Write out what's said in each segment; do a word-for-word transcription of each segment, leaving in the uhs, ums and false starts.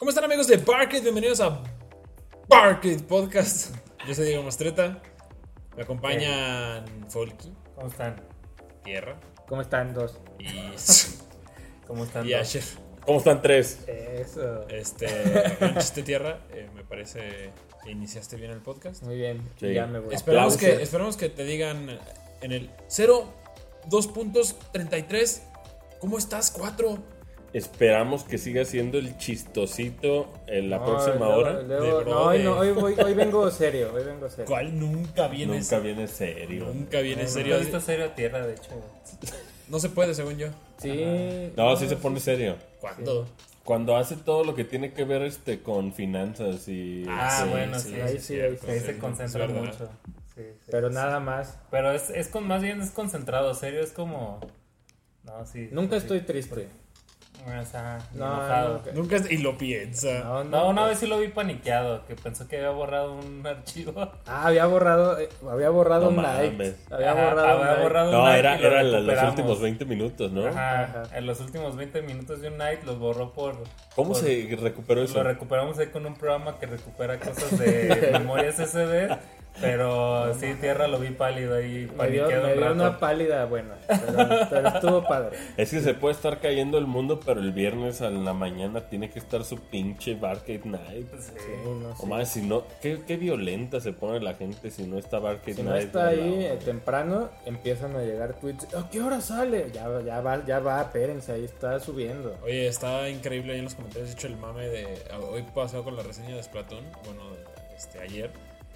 ¿Cómo están, amigos de Barcade? Bienvenidos a Barcade Podcast. Yo soy Diego Mastreta. Me acompañan Folky. ¿Cómo están? Tierra. ¿Cómo están dos? Y, ¿Cómo están y dos? Asher. ¿Cómo están tres? Eso. Este, buen chiste, Tierra. Eh, me parece que iniciaste bien el podcast. Muy bien. Sí. Ya me voy. Esperamos Aplausos. que, esperamos que te digan en el cero, dos puntos, treinta y tres. ¿Cómo estás? cuatro. Esperamos que siga siendo el chistosito en la No, próxima luego- hora. luego- De no, hoy, no brother. hoy, voy- hoy vengo serio. Hoy vengo serio. ¿Cuál nunca viene? Nunca viene serio. Nunca viene No, serio. no he visto serio a tierra, de hecho. No se puede, según yo. Sí. No, sí se pone serio. ¿Cuándo? Cuando hace todo lo que tiene que ver este con finanzas y... Ah, sí, bueno, sí, sí. ahí es sí, cierto, Ahí sí, se es concentra verdad. mucho. Sí, sí. Pero nada más. Pero es, es con más bien es concentrado, serio, es como. No, sí. Nunca sí. estoy triste. O sea, No, enojado. nunca. Nunca es- y lo piensa. No, No, no. una vez sí lo vi paniqueado, que pensó que había borrado un archivo. Ah, había borrado, eh, había borrado No un mames. like. Había Ajá, borrado un había like. borrado un No, night era, y lo era la- los recuperamos. últimos veinte minutos, ¿no? Ajá, Ajá. en los últimos veinte minutos de un night los borró por. ¿Cómo por- se recuperó eso? Lo recuperamos ahí con un programa que recupera cosas de memorias S S D. Pero sí, tierra lo vi pálido ahí, Me dio, paniqueado me un dio rato. una pálida buena. Pero, pero estuvo padre. Es que se puede estar cayendo el mundo, pero el viernes a la mañana tiene que estar su pinche Barcade Night. Sí. Sí, no O sé. más, si no, qué, qué violenta se pone la gente si no está Barcade Si Night. no está a la ahí hora. eh, temprano, empiezan a llegar tweets. ¿A qué hora sale? Ya, ya va, ya va, espérense, ahí está subiendo. Oye, está increíble ahí en los comentarios. He hecho el mame de. Hoy pasó con la reseña de Splatoon. Bueno, este, ayer.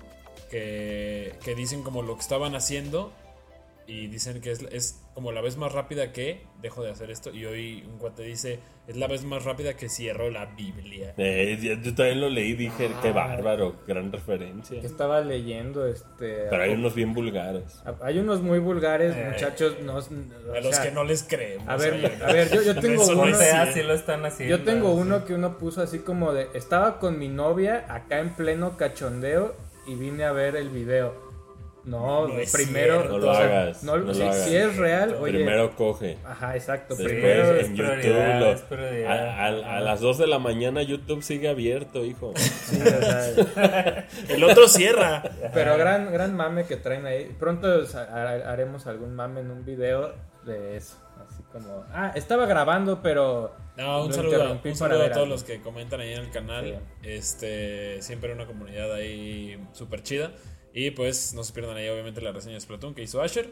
Que, que dicen como lo que estaban haciendo. Y dicen que es, es como la vez más rápida que dejo de hacer esto. Y hoy un cuate dice: es la vez más rápida que cierro la Biblia. Eh, yo, yo también lo leí y dije, Ah. qué bárbaro, gran referencia. Que estaba leyendo este. Pero hay unos bien vulgares. Hay unos muy vulgares, Eh. muchachos. No, o A los sea, que no les creemos. A ver, oye. a ver, yo, yo tengo Eso no uno. es sea, cierto. sí lo están haciendo. Yo tengo sí. uno que uno puso así como de. Estaba con mi novia acá en pleno cachondeo y vine a ver el video. No, No es primero. cierto. No lo o sea, hagas, no- no lo si, hagas. si es real, oye. Primero coge. Ajá, exacto. Después Primero. es en prioridad, YouTube. lo- es prioridad. a, a- a las dos de la mañana YouTube sigue abierto, hijo. Sí, o sea, El otro cierra. pero gran, gran mame que traen ahí. Pronto sa- ha- haremos algún mame en un video de eso. Así como. Ah, estaba grabando, pero. No, un lo saludo, interrumpí un para saludo a ver todos algo. los que comentan ahí en el canal. Sí. Este, siempre una comunidad ahí súper chida. Y pues no se pierdan ahí obviamente la reseña de Splatoon que hizo Asher.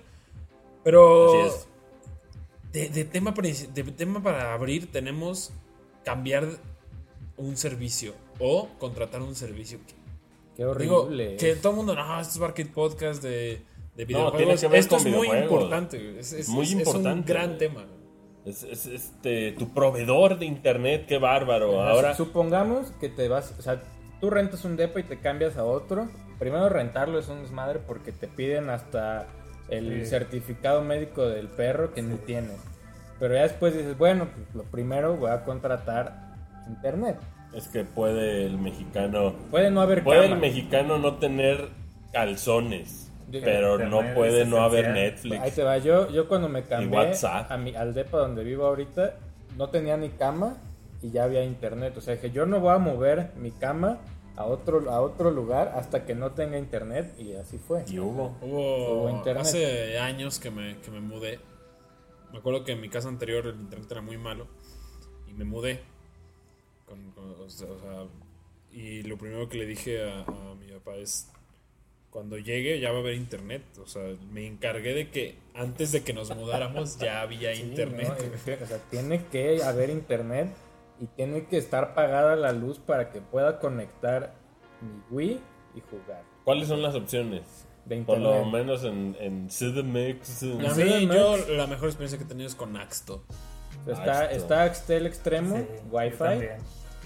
Pero Así es. de, de tema, princi- de tema para abrir tenemos cambiar un servicio o contratar un servicio. Qué Digo, horrible. que todo el mundo, no, esto es Barcade Podcast de, de No, videojuegos. tiene que ver esto con es muy videojuegos. importante. Es, es- Muy es- es un importante. gran tema. Es, es, este, tu proveedor de internet, qué bárbaro. Ahora, Supongamos que te vas, o sea, tú rentas un depa y te cambias a otro. Primero rentarlo es un desmadre porque te piden hasta el Sí. certificado médico del perro que ni tienes. Pero ya después dices, bueno, pues lo primero voy a contratar internet. es que puede el mexicano. Puede no haber Puede cama. el mexicano no tener calzones, Yo- pero no Internet puede es no haber esencial. Netflix. Ahí te va, yo, yo cuando me cambié WhatsApp. a mi, al depa donde vivo ahorita, no tenía ni cama y ya había internet. O sea, que yo no voy a mover mi cama a otro, a otro lugar hasta que no tenga internet y así fue. Y hubo. Hubo Hubo internet. hace años que me, que me mudé. Me acuerdo que en mi casa anterior el internet era muy malo y me mudé. Con- con- o sea, o sea, y lo primero que le dije a, a mi papá es: cuando llegue ya va a haber internet. O sea, me encargué de que antes de que nos mudáramos ya había Sí, internet. ¿no? O sea, tiene que haber internet y tiene que estar pagada la luz para que pueda conectar mi Wii y jugar ¿Cuáles son las opciones? de Por lo internet. menos en, en C D M X. A en- Sí, mí, Max. yo la mejor experiencia que he tenido es con Axto. Está, Ahí está. está Axtel Extremo, Sí, yo Wi-Fi. también.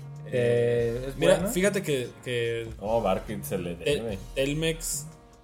eh, es Mira, bueno. fíjate que, que Oh, Barcade se le Tel- debe. Telmex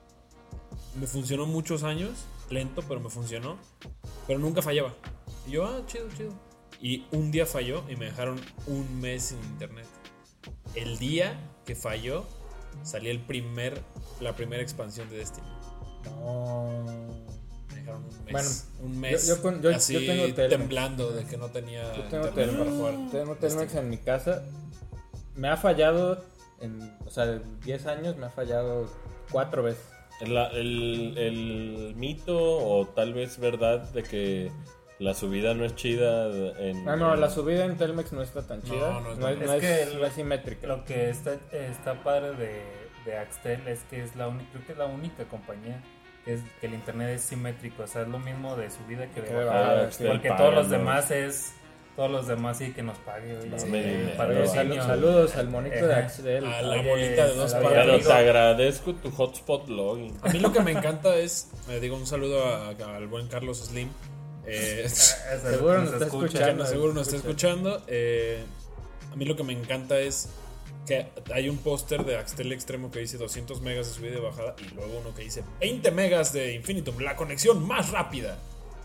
me funcionó muchos años, lento, pero me funcionó, pero nunca fallaba. Y yo, ah, chido, chido. Y un día falló y me dejaron un mes sin internet. El día que falló, salía el primer, la primera expansión de Destiny. No. Me dejaron un mes. Bueno, un mes yo- yo con- yo- así yo tengo Telmex. temblando de que no tenía Yo tengo internet para Telmex, jugar. tengo Telmex en mi casa me ha fallado, en, o sea, de diez años me ha fallado cuatro veces. El, el, el mito o tal vez verdad de que la subida no es chida en... Ah, no, en- la subida en Telmex no está tan chida. No, no es- no es, es no es- que no es simétrica. Lo que está, está padre de, de Axtel es que es la única, creo que es la única compañía que, es, que el internet es simétrico, o sea, es lo mismo de subida que de Que de bajada, bajada, Axtel porque paga, todos los ¿no? demás es, todos los demás sí que nos pague, oye, Dame eh, dinero. patrocinio. Oye, sal- saludos al monito de Ajá. Axel. A la Oye, bolita de dos a la patas. Pero amigo. te agradezco tu hotspot login. A mí lo que me encanta es, me digo un saludo a- a- al buen Carlos Slim. Eh, Eso, Seguro que nos está que escuchando. no- seguro nos está escuchando. Eh, a mí lo que me encanta es que hay un póster de Axtel Extremo que dice doscientos megas de subida y de bajada y luego uno que dice veinte megas de Infinitum, la conexión más rápida.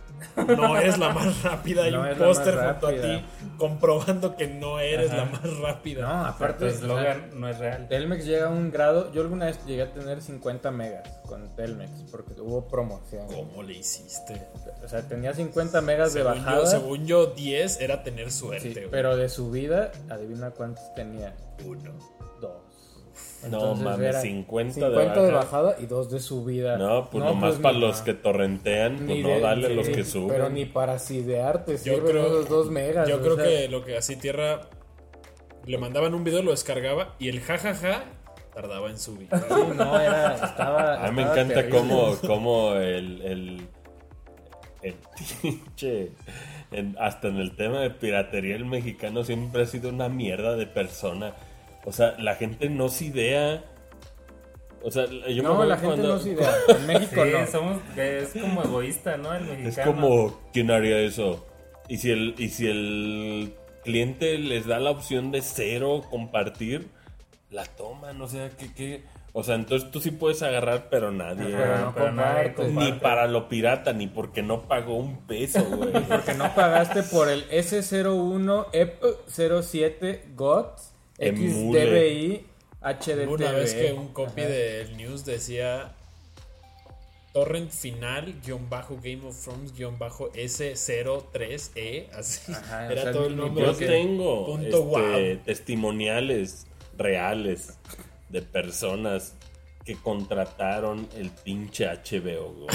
No es la más rápida, hay No un es la póster más junto a rápida. ti comprobando que no eres Ajá. la más rápida. No, aparte, Tu o sea, eslogan no es real. Telmex llega a un grado. Yo alguna vez llegué a tener cincuenta megas con Telmex porque hubo promoción. ¿Cómo le hiciste? O sea, tenía cincuenta megas de Según bajada. yo, según yo, diez era tener suerte. sí, güey. pero de subida, adivina cuántos tenía. Uno. Dos. No Entonces mames, era cincuenta, cincuenta de de bajada. bajada y dos de subida. No, pues nomás para ni los pa- que torrentean, pues ni no, de- dale sí, los que suben. Pero ni para sidearte Yo sirven creo, esos dos megas. yo o creo sea, que lo que así Tierra le mandaban un video, lo descargaba y el jajaja tardaba en subir. sí, no, era, estaba. A mí me estaba encanta terrible. cómo, cómo el, el, el pinche, en- hasta en el tema de piratería, el mexicano siempre ha sido una mierda de persona. O sea, la gente no se idea. O sea, yo me No, acuerdo la gente cuando- no se idea. En México Sí, no. somos, es como egoísta, ¿no? El mexicano. Es como, ¿quién haría eso? Y si el, y si el cliente les da la opción de cero compartir, la toman, o sea, que, que, o sea, entonces tú sí puedes agarrar, pero nadie. Pero no pero nadie compartes. Ni comparte. para lo pirata, ni porque no pagó un peso, güey. Porque no pagaste por el S cero uno E P cero siete G O T X Emule. D B I H D T V. Una vez que un copy Ajá. del news decía torrent final guión bajo Game of Thrones guión bajo S cero tres E, así Ajá, o era sea, todo el ni- nombre. Yo porque- tengo punto este, wow. testimoniales reales de personas que contrataron el pinche H B O, güey.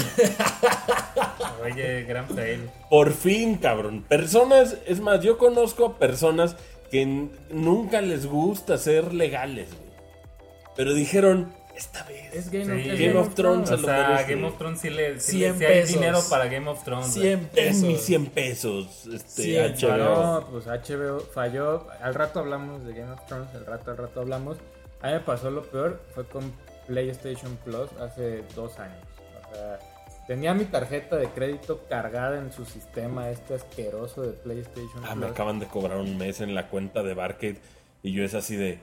Oye, gran fail. Por fin, cabrón. Personas, es más, yo conozco a personas que n- nunca les gusta ser legales, güey. Pero dijeron, esta vez. Es Game, of, Sí. es Game of Thrones. O Se lo sea, merece. Game of Thrones sí le sí, cien le- sí hay pesos. dinero para Game of Thrones. güey. cien En mis pesos. cien pesos, este, cien, H B O. No, pues H B O falló. Al rato hablamos de Game of Thrones, al rato, al rato hablamos. A mí me pasó lo peor, fue con PlayStation Plus hace dos años. O sea, tenía mi tarjeta de crédito cargada en su sistema este asqueroso de PlayStation Ah, me Plus. acaban de cobrar un mes en la cuenta de Barcade y yo es así de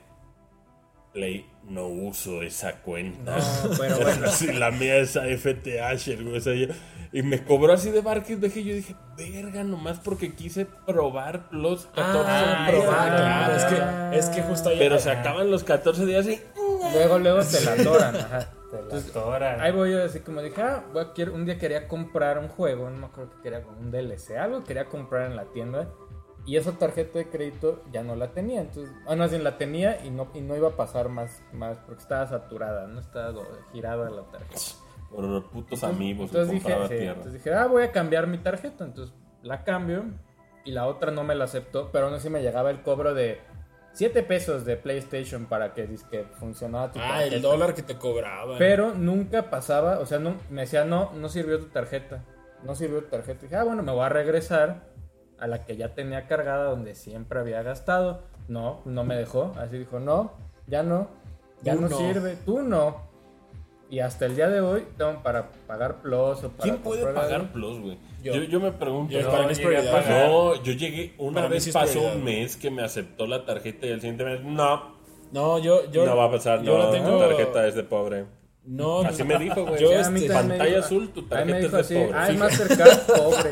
Play, no uso esa cuenta. No, pero bueno. Así, la mía es a F T H, güey, o sea, yo- y me cobró así de Barcade, dejé, yo dije, verga, nomás porque quise probar los catorce Ah, días. probar, ah, claro, es que, es que justo ahí. Pero se acaban los catorce días y Luego, luego te la atoran, ajá. Te la Entonces, atoran. ahí voy yo así como dije, ah, voy a- quiero- un día quería comprar un juego, no me acuerdo que quería como un D L C, algo quería comprar en la tienda y esa tarjeta de crédito ya no la tenía, entonces, ah, no, así la tenía y no, y no iba a pasar más, más porque estaba saturada, no estaba do- girada la tarjeta. por los putos amigos que Entonces dije, compraba sí, tierra. entonces dije, ah, voy a cambiar mi tarjeta, entonces la cambio y la otra no me la aceptó, pero aún así me llegaba el cobro de siete pesos de PlayStation para que, que funcionara tu Ah, tarjeta. el dólar que te cobraban. Pero nunca pasaba, o sea, no, me decía, no, no sirvió tu tarjeta. No sirvió tu tarjeta. Y dije, ah, bueno, me voy a regresar a la que ya tenía cargada, donde siempre había gastado. No, no me dejó. Así dijo, no, ya no, ya Tú no, no. sirve, tú no. Y hasta el día de hoy, tengo para pagar Plus o para ¿Quién puede comprar pagar algo. Plus, güey? Yo. Yo, yo me pregunto. Yo, No, para mí es llegué a prioridad. pagar. No, yo llegué, una Para mí vez sí es pasó prioridad. un mes que me aceptó la tarjeta y el siguiente mes, no, No, yo, yo. no va a pasar, yo no, la tengo. tu tarjeta es de pobre. No, Así me dijo, güey. Yo, Sí, a mí este, también me pantalla dijo- azul, tu a mí tarjeta me es dijo de así, pobre. ah, es Fíjate. Mastercard, pobre.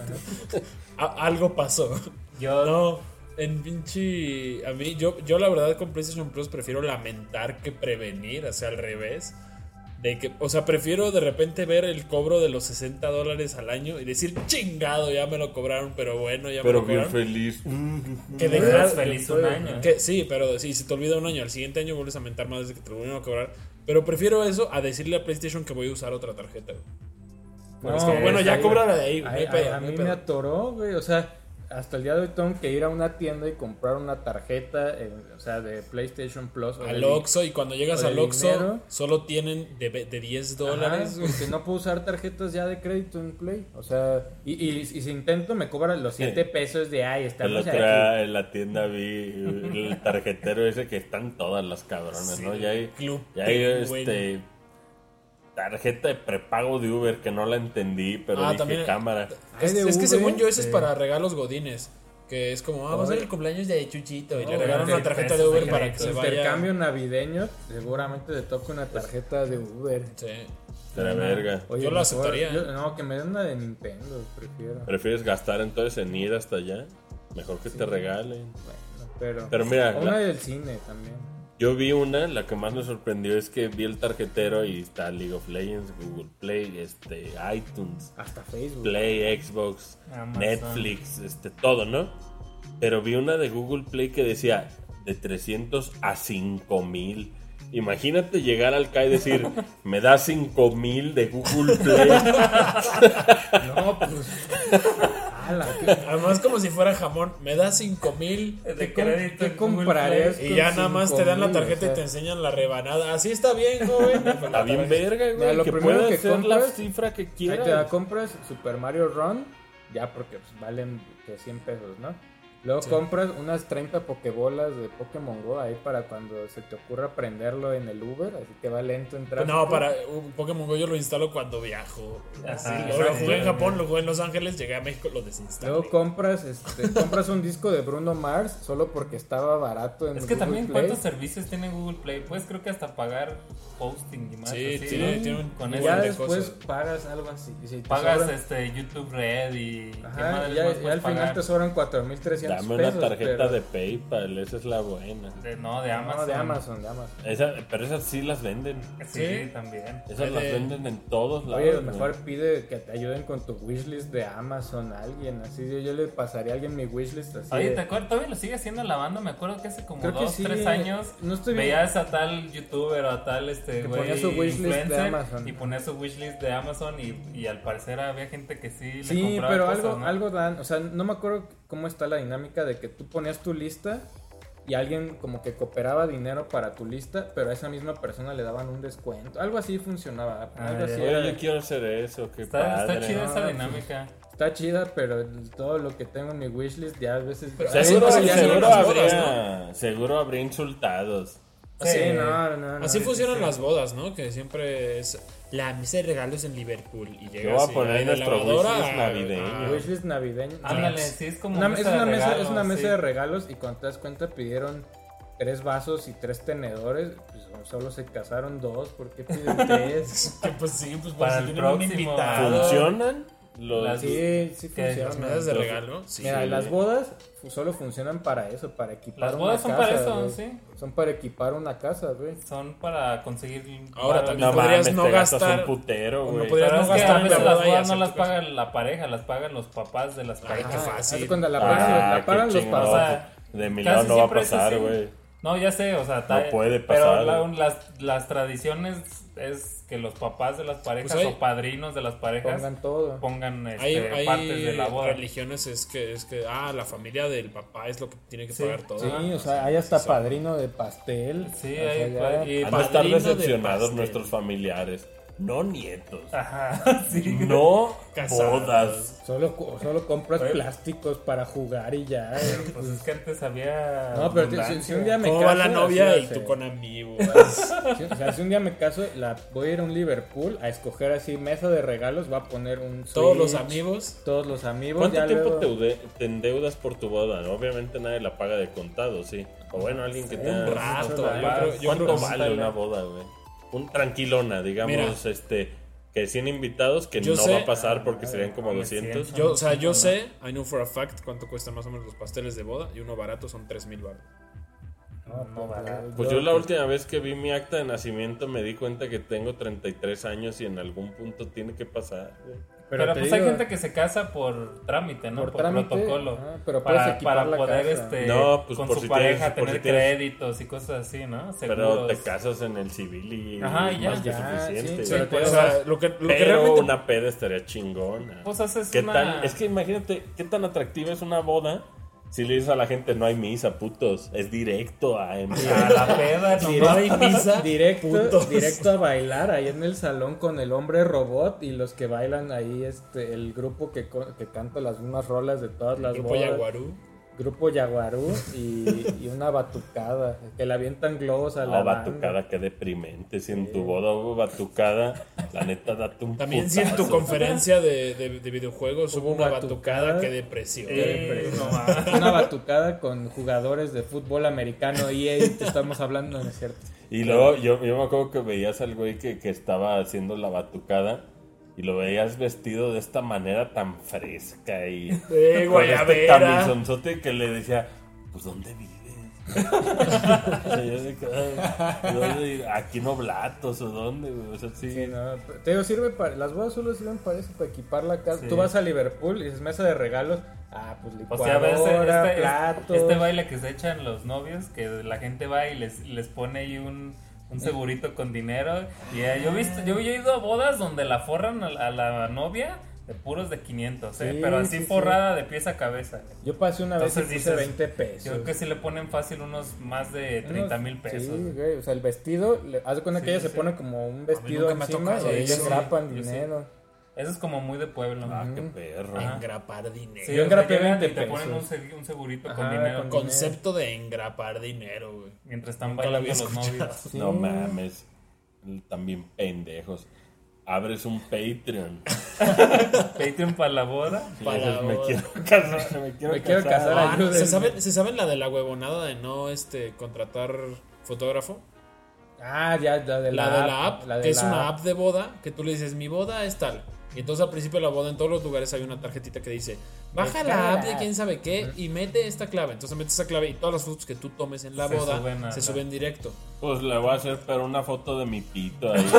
a- algo pasó. Yo, No, en pinche. A mí, yo, yo la verdad con PlayStation Plus prefiero lamentar que prevenir, o sea, al revés. De que, o sea, prefiero de repente ver el cobro de los sesenta dólares al año y decir, chingado, ya me lo cobraron, pero bueno, ya Pero me lo bien cobraron. feliz. Que Eres dejar feliz un año. que, sí, pero sí, si te olvida un año, al siguiente año vuelves a mentar más desde que te lo volvieron a cobrar. Pero prefiero eso a decirle a PlayStation que voy a usar otra tarjeta, güey. Bueno, es como, bueno, ya ahí- cóbrala de ahí, güey, A, no hay pedo, a- a no hay mí pedo. me atoró, güey. O sea, hasta el día de hoy tengo que ir a una tienda y comprar una tarjeta, eh, o sea, de PlayStation Plus. O Al de- Oxxo, y cuando llegas o de al Oxxo, dinero. solo tienen de, de diez Ajá, dólares. güey. porque no puedo usar tarjetas ya de crédito en Play. O sea, y, y, y si intento me cobran los siete pesos de ay, El estamos otro aquí. día en la tienda vi el tarjetero ese que están todas las cabronas, Sí, ¿no? Ya hay, Club ya hay Penguin. este tarjeta de prepago de Uber que no la entendí, pero Ah, dije también- cámara. Es, ¿Hay de es que Uber? según yo, eso es Sí. para regalos godines. Que es como, ah, va a ser el cumpleaños de Chuchito. Y No, le regalan güey, una tarjeta de pesos Uber de para que crédito. se vaya. Intercambio navideño, seguramente te toca una tarjeta de Uber. Sí. De la verga. Oye, Yo lo mejor- aceptaría, yo- ¿eh? no, que me den una de Nintendo, prefiero. ¿Prefieres gastar entonces en ir hasta allá? Mejor que te regalen. Bueno, pero, Pero mira, o una la- del cine también. Yo vi una, la que más me sorprendió es que vi el tarjetero y está League of Legends, Google Play, este, iTunes, Hasta Facebook. Play, Xbox, Amazon. Netflix, este, todo, ¿no? Pero vi una de Google Play que decía de trescientos a cinco mil. Imagínate llegar al C A y decir, me da cinco mil de Google Play. No, pues. ala, ¿qué, Además, como si fuera jamón, me da cinco mil. De qué com- crédito qué en Google comprarías Play. Y ya nada más te dan la cinco mil, tarjeta o sea. y te enseñan la rebanada. Así está bien, joven. Está bien verga, Mira, güey. lo Que primero pueda que ser la compras, cifra que Ahí te la quieras. compras Super Mario Run, ya porque pues, valen que cien pesos, ¿no? Luego Sí. compras unas treinta pokebolas de Pokémon Go ahí para cuando se te ocurra prenderlo en el Uber, así que va lento en tráfico. No, para un Pokémon Go yo lo instalo cuando viajo. Así, Ajá, lo, lo jugué en exacto. Japón, lo jugué en Los Ángeles, llegué a México, lo desinstalé. Luego compras, este, compras un disco de Bruno Mars solo porque estaba barato en Es que Google también Play. cuántos servicios tiene Google Play. Pues creo que hasta pagar hosting y más. Sí, así, tiene- ¿no? tiene un- Con un eso Ya buen de después cosas. pagas algo así. y si te pagas sobran- este YouTube Red y ¿qué Ajá, madres ya, más ya puedes al final pagar? te sobran cuatro mil trescientos Dame pesos. una tarjeta pero- de PayPal, esa es la buena. De- no, de Amazon. No, de Amazon, de Amazon. Esa, pero esas sí las venden. Sí, Sí. también. Esas Oye, las venden en todos lados. Oye, güey. mejor pide que te ayuden con tu wishlist de Amazon a alguien. Así yo, yo le pasaría a alguien mi wishlist así. Oye, de- ¿te acuerdas? Todavía lo sigue haciendo la banda. Me acuerdo que hace como Creo que dos, sí. tres años No estoy bien. veías a tal youtuber o a tal este Que güey ponía su wishlist de influencer Amazon. y ponía su wishlist de Amazon y, y al parecer había gente que sí le Sí, compraba pero cosas, algo, ¿no? algo dan. O sea, no me acuerdo cómo está la dinámica de que tú ponías tu lista y alguien como que cooperaba dinero para tu lista, pero a esa misma persona le daban un descuento. Algo así funcionaba. Ah, Algo ya. así Oye, era. yo quiero hacer eso, qué Está, padre. está chida esa No, dinámica. Está chida, pero todo lo que tengo en mi wishlist ya a veces... Pero Ay, Seguro, Así no, ya funcionan seguro, las bodas, habría, seguro habría insultados. Sí, Sí. no, no, no. Así sí, funcionan sí. las bodas, ¿no? Que siempre es la mesa de regalos en Liverpool. Y Yo llegas voy a y poner hay de nuestro lavadora wishlist a- navideño. a- Wishlist navideño. Ándale, sí, es como Una- mesa es, de una mesa, regalos, es una mesa sí. de regalos y cuando te das cuenta pidieron tres vasos y tres tenedores. Pues solo se casaron dos. ¿Por qué piden tres? Que pues sí, pues Para para el si tienen un próximo. invitado. ¿Funcionan? Los... Las- Sí, sí ¿Qué? Las funciona. mesas de Los- regalo. Sí. Mira, las bodas fu- solo funcionan para eso, para equipar Las una bodas son casa, para eso, güey. sí. Son para equipar una casa, güey. Son para conseguir. Ahora varo. también No podrías mames, no te gastas gastar- un putero, o no güey. podrías Pero no es que gastar a en veces la las boda y bodas no hacer las tu casa. paga la pareja, las pagan los papás de las Ay, parejas. qué Ajá, fácil. haz cuando la Ah, pagan, la qué pagan los chingón. papás. O sea, De mi casi lado no va a siempre es pasar, así. güey. No, ya sé, o sea, ta- No puede pero pasar, la- güey. las, las tradiciones es que los papás de las parejas Pues hay- o padrinos de las parejas Pongan todo. pongan este, Hay, hay partes de la boda. religiones es que es que ah la familia del papá es lo que tiene que Sí, pagar todo. Sí, Ah, o sea, hay hasta sí, padre de pastel. Sí, O sea, hay- ya- y- Han de estar padrino de decepcionados pastel. nuestros familiares. No nietos. Ajá, sí. No Casados. bodas. Solo, co- solo compras Oye. plásticos para jugar y ya. eh. Pues es que antes había. No, pero si, si abundancia. un día me ¿Cómo caso... va la novia así y va a tú ser. con amigos? Sí, o sea, si un día me caso, la, voy a ir a un Liverpool a escoger así mesa de regalos, va a poner un Todos los Switch, amigos. todos los amigos. ¿Cuánto ya tiempo luego- te, ude- te endeudas por tu boda? Obviamente nadie la paga de contado, sí. O bueno, alguien que tenga... Un rato. Yo Papás. creo, yo ¿Cuánto creo que vale sí. una boda, güey? Un tranquilona, digamos, Mira. este... Que cien invitados, que Yo no sé- va a pasar porque serían como Mames, doscientos. cien. Yo, o sea, yo sé, I know for a fact cuánto cuestan más o menos los pasteles de boda y uno barato son tres mil baros. No, no barato. Pues yo la última vez que vi mi acta de nacimiento me di cuenta que tengo treinta y tres años y en algún punto tiene que pasar, güey. Pero, te pues digo, hay gente que se casa por trámite, ¿no? Por Por, trámite, protocolo. ah, pero puedes para, equipar para la poder casa. este No, pues con por su si pareja tienes- por tener si tienes- créditos y cosas así, ¿no? Pero Seguros. te casas en el civil y Ajá, y ya. más que Ya, suficiente. sí, güey. pero te O sea, lo que, lo que Pero realmente... una peda estaría chingona. Pues haces ¿Qué una... tan- es que imagínate, ¿qué tan atractiva es una boda? Si le dices a la gente, no hay misa, putos. Es directo a... A la peda, no Directo, hay misa. directo, putos. directo a bailar ahí en el salón con el hombre robot y los que bailan ahí, este, el grupo que, co- que canta las mismas rolas de todas las Grupo bodas. Yaguarú. Grupo Yaguarú y, y una batucada, que le avientan globos a la No, banda. batucada, qué deprimente. Si en tu boda hubo batucada, la neta, date un También si en tu putazo. conferencia de, de, de videojuegos hubo Hubo una batucada. batucada, qué depresión. Eh, no mames. Una batucada con jugadores de fútbol americano E A, te estamos hablando, ¿no es cierto? Y luego yo, yo me acuerdo que veías al güey que, que estaba haciendo la batucada y lo veías vestido de esta manera tan fresca y Eh, con este guayabera. camisonzote que le decía, pues ¿dónde vives? O sea, yo de que, "Ay, ¿dónde? ¿Aquí en Oblatos o dónde? Güey? O sea, sí. Sí, no, te digo, sirve para, las bodas solo sirven para eso, para equipar la casa. Sí. Tú vas a Liverpool y dices mesa de regalos, ah, pues O sea, ves licuadora, este, platos. este baile que se echan los novios, que la gente va y les, les pone ahí un, un segurito con dinero. Y eh, yo he visto, yo, yo he ido a bodas donde la forran a, la- a la novia de puros de quinientos, ¿eh? Sí, Pero así sí, sí. forrada de pies a cabeza. Yo pasé una vez y Entonces puse dices, veinte pesos. Yo creo que sí le ponen fácil unos más de treinta mil pesos. Sí, güey, o sea, el vestido, le- haz de cuenta Sí, que ella sí, se sí. pone como un vestido nunca me ha encima tocado y ellos eso. engrapan Yo sí. dinero. Eso es como muy de pueblo. Ah, ¿no? qué perro. Ajá. Engrapar dinero. Sí, Yo o sea, engrapé llegan veinte y te ponen un, pesos. seg- un segurito Ajá, con dinero con- Concepto de engrapar dinero, güey. mientras están Nunca lo bailando había los escuchado. novios. Sí. No mames. También pendejos. Abres un Patreon. Patreon para la boda. Y Para dices, la me boda. quiero casar. Me quiero Me quiero casar. casar. Ah, ayúdenme. ¿se, saben, ¿Se saben la de la huevonada de no este contratar fotógrafo? Ah, ya, la de la, La de la app, la de que es la una app de boda, que tú le dices, mi boda es tal. Y entonces al principio de la boda en todos los lugares hay una tarjetita que dice, baja la app de quién sabe qué y mete esta clave. Entonces metes esa clave y todas las fotos que tú tomes en la Se boda suben a se la- suben directo. Pues le voy a hacer pero una foto de mi pito ahí.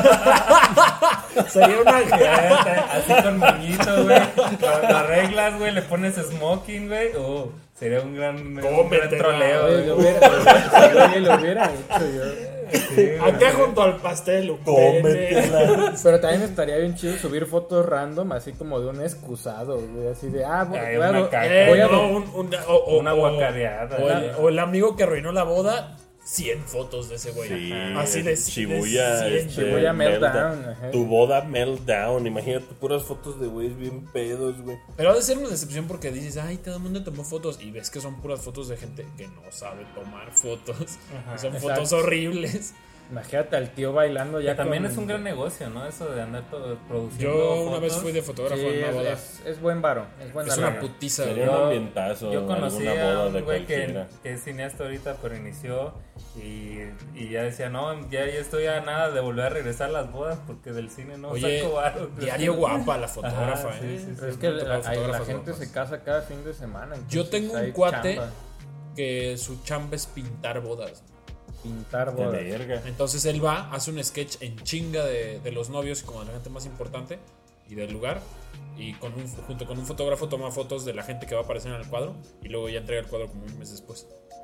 Sería una... Así con moñito, güey. Lo, lo arreglas, güey. Le pones smoking, güey. Oh, sería un gran, un gran Cómetela, troleo, Oye, güey. lo hubiera, oye, lo hubiera hecho yo. Sí, Acá junto al pastel, un pene. Cómetela. Pero también estaría bien chido subir fotos random, así como de un excusado, güey, así de, ah, voy, Ay, voy a una do- caca. Eh, voy a no, do- un- un- o, o- Una o- guacareada. O el, o el amigo que arruinó la boda, cien fotos de ese güey. Sí, Así de Shibuya, de este, cien. Shibuya Meltdown, ajá. Tu boda meltdown. Imagínate puras fotos de güeyes bien pedos, güey. Pero ha de ser una decepción porque dices, ay, todo el mundo tomó fotos. Y ves que son puras fotos de gente que no sabe tomar fotos. Ajá, Y son exacto. fotos horribles. Imagínate al tío bailando ya Que también con- es un gran negocio, ¿no? Eso de andar todo produciendo. Yo una fotos. vez fui de fotógrafo Sí, en una es, boda. es, es buen varo, es buena Es una lana. putiza, Sería güey. un ambientazo. Yo conocí alguna a boda un de güey que, cualquiera. que es cineasta ahorita, pero inició y, y ya decía, no, ya, ya estoy a nada de volver a regresar a las bodas porque del cine no Oye, saco varo. diario guapa la fotógrafa, Ajá, sí, ¿eh? sí, sí. Pero es que Me han la, tocado ahí la fotógrafas gente guapas. se casa cada fin de semana. Yo entonces tengo un hay cuate chamba. que su chamba es pintar bodas. Pintar De bodas. verga. Entonces él va, hace un sketch en chinga de, de los novios y como de la gente más importante y del lugar. Y con un, junto con un fotógrafo toma fotos de la gente que va a aparecer en el cuadro. Y luego ya entrega el cuadro como un mes después.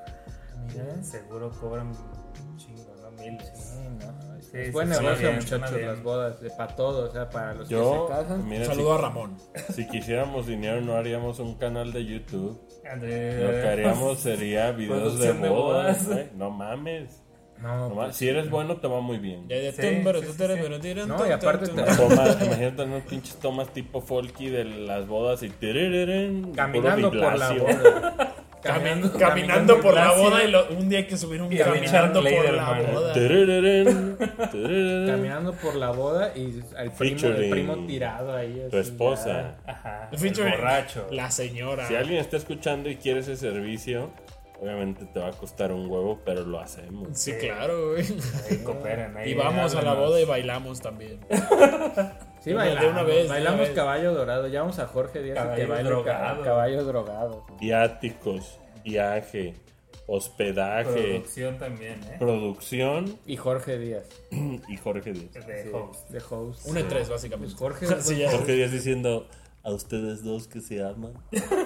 Mira. Seguro cobran un chingo, ¿no? Miles. Sí, no, Sí, es sí, buen suena negocio, bien, suena muchachos, bien. las bodas, de, para todo, o sea, para los Yo, que se casan. mira, Un si, saludo a Ramón. si quisiéramos dinero, no haríamos un canal de YouTube. André, Lo que haríamos sería videos de Producción de bodas, bodas. güey. No mames. No, No pues, mames. Si eres bueno, te va muy bien. Ya de Sí, tum, pero sí, tú sí, te- sí. pero tiran, No, tum, y aparte tum, te- tum. Toma, imagínate unas pinches tomas tipo folky de las bodas y tiriririn, caminando puro por la Blasio. boda. Camin- caminando por la Blasio. boda y lo- un día hay que subir un Y caminando Richard por la Clayderman. boda. Tiriririn, tiriririn. Caminando por la boda y al primo, el Featuring primo tirado ahí. Tu así, esposa. Ajá, el Featuring borracho. La señora. Si alguien está escuchando y quiere ese servicio, obviamente te va a costar un huevo, pero lo hacemos. Sí, claro, güey. Ahí cooperan, ahí Y vamos a la háblanos. boda y bailamos también. ya. Sí, De una- bailamos, de una vez, de bailamos una vez. caballo dorado. Llamamos a Jorge Díaz y que Caballo baile drogado. ca- caballo drogado. Viáticos, viaje, hospedaje, Producción también, ¿eh? producción Y Jorge Díaz, y Jorge Díaz. De sí, host. de host. Un E tres, básicamente. Pues Jorge, Sí, ya. Jorge Díaz diciendo a ustedes dos que se aman.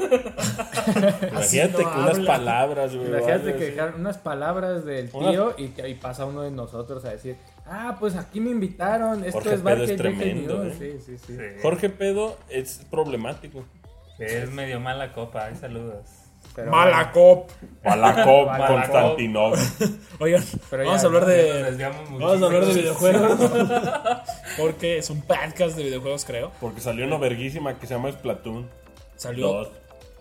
Así Imagínate no que unas habla. palabras, güey. Imagínate algo que así. dejaron unas palabras del Unas- tío y, que- y pasa uno de nosotros a decir, ah, pues aquí me invitaron, esto Jorge es Pedo Barca es y Breaking tremendo, News". ¿eh? Sí, sí, sí. Sí. Jorge Pedo es problemático. Es medio mala copa, ay, saludos. Pero Malacop. Malaco, Malaco. Constantinov. Oigan, Pero vamos ya, a hablar ¿no? Nos de. desviamos Vamos a hablar de muchísimo. videojuegos. Porque es un podcast de videojuegos, creo. Porque salió una verguísima que se llama Splatoon Salió. dos.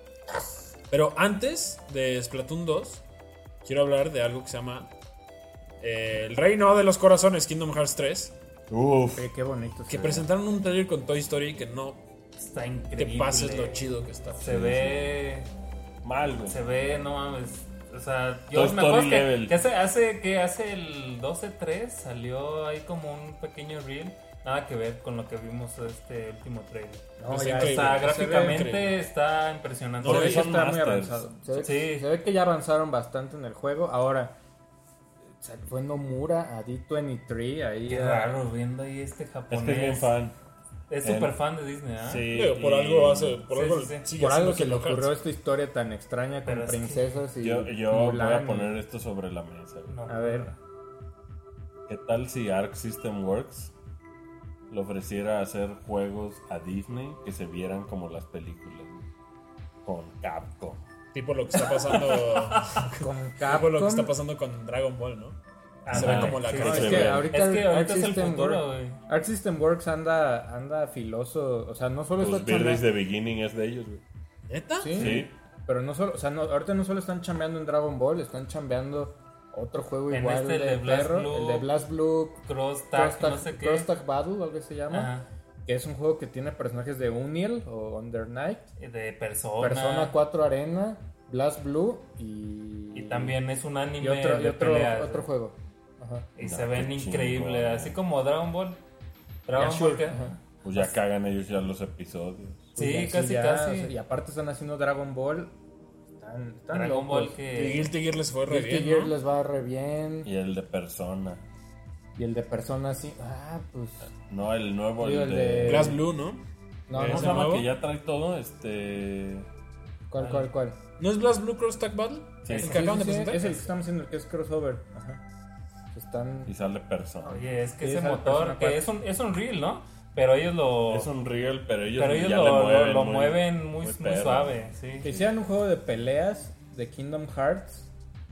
Pero antes de Splatoon dos, quiero hablar de algo que se llama eh, El Reino de los Corazones, Kingdom Hearts tres. Uf. Sí, qué bonito. Que se ve. presentaron un trailer con Toy Story que no Está te increíble. pases lo chido que está. Se ve. Mal, güey. Se ve, no mames. O sea, yo Toy me acuerdo Story que, level. que hace, hace, que hace el doce tres salió ahí como un pequeño reel. Nada que ver con lo que vimos este último trailer. No, Está ya O increíble. sea, se ve gráficamente increíble. está impresionante. Se No, ve que son está muy masters. avanzado. Se ve, Sí. se ve que ya avanzaron bastante en el juego. Ahora, se fue Nomura a D veintitrés ahí. Qué a- raro viendo ahí este Es japonés. que es bien fan. Es El- súper fan de Disney, ¿ah? Sí. Digo, por y- algo hace. Por Sí, algo, sí, sí. sigue Por algo haciendo se le Kingdom Hearts. ocurrió esta historia tan extraña Pero con es que princesas y Yo, yo voy Mulan a y- poner esto sobre la mesa, güey. No, A ver. ¿Qué tal si Arc System Works le ofreciera hacer juegos a Disney que se vieran como las películas? Con Capcom. Tipo lo que está pasando. con tipo Capcom. lo que está pasando con Dragon Ball, ¿no? Ajá, Se ve como la sí, No, cara. es se que ve. ahorita, Es que el ahorita Arc es el System futuro, Works- güey. Arc System Works anda, anda filoso. O sea, no solo Pues está Birdies chambeando. de Beginning es de ellos, güey. ¿Neta? Sí, Sí. pero no solo, o sea, no, ahorita no solo están chambeando en Dragon Ball, están chambeando otro juego En igual este, el de, de Blast perro, Blue, el de Blast Blue, Cross Tag, Cross Tag, no sé qué. Cross Tag Battle, algo que se llama, Ajá. que es un juego que tiene personajes de Uniel o Under Night, De persona. Persona cuatro Arena, Blast Blue y Y también es un anime y otro, y de otro, peleas, otro güey. juego. Ajá. Y No, se qué ven chingón, increíbles, güey. así como Dragon Ball. Dragon Ya, Ball sure, que... ajá. Pues ya cagan ellos ya los episodios. Sí, Pues ya, casi, ya, casi. o sea, y aparte están haciendo Dragon Ball. Están, están Dragon locos. Ball Y que... Guilty Gear les fue re Guilty bien, Gear ¿no? les va re bien. Y el de Persona. Y el de Persona sí. Ah, pues. No, el nuevo, Digo, el el de... de- Glass Blue, ¿no? No, ¿Ese ¿Cómo no se sé. llama? nuevo? Que ya trae todo, este... ¿Cuál, cuál, cuál? ¿No es Blast Blue Cross Tag Battle? Sí. ¿El Sí, que acaban Sí, de sí, presentar? es el que estamos haciendo, el que es crossover. Ajá. Están. Y sale Persona. Oye, es que Sí, ese esa motor, Persona que cuatro. es un, es un reel, ¿no? Pero ellos lo... Es un real, pero ellos, pero ellos ya lo, le lo- mueven lo muy- mueven muy, muy, perro. suave, sí. Que hicieran un juego de peleas de Kingdom Hearts.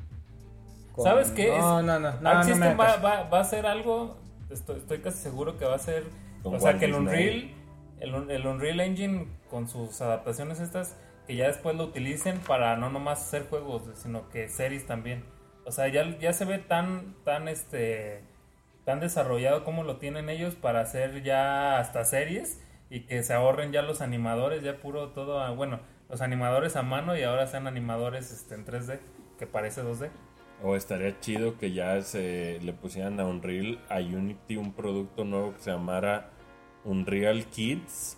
con- ¿Sabes qué? No, Es- no, no. no, Arc no me System va, hagas. va, va a hacer algo, estoy, estoy casi seguro que va a ser, Con o sea, Walt que el Disney. Unreal, el, Un- el Unreal Engine con sus adaptaciones estas, que ya después lo utilicen para no nomás hacer juegos, sino que series también. O sea, ya, ya se ve tan, tan, este, tan desarrollado como lo tienen ellos para hacer ya hasta series y que se ahorren ya los animadores, ya puro todo, a- bueno, los animadores a mano y ahora sean animadores este, en tres D, que parece dos D. O estaría chido que ya se le pusieran a Unreal, a Unity, un producto nuevo que se llamara Unreal Kids.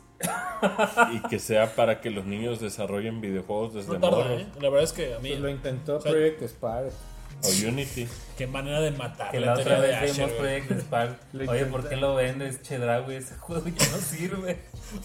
Y que sea para que los niños desarrollen videojuegos desde No tarda, morros. ¿eh? La verdad es que a mí... Pues lo intentó O sea, Project Spark. O Unity. Qué manera de matar Que la la otra teoría de vez Asher, vimos güey. Project Spark. Lo Oye, intenté. ¿por qué lo vendes, Chedra, güey? Ese juego ya no sirve.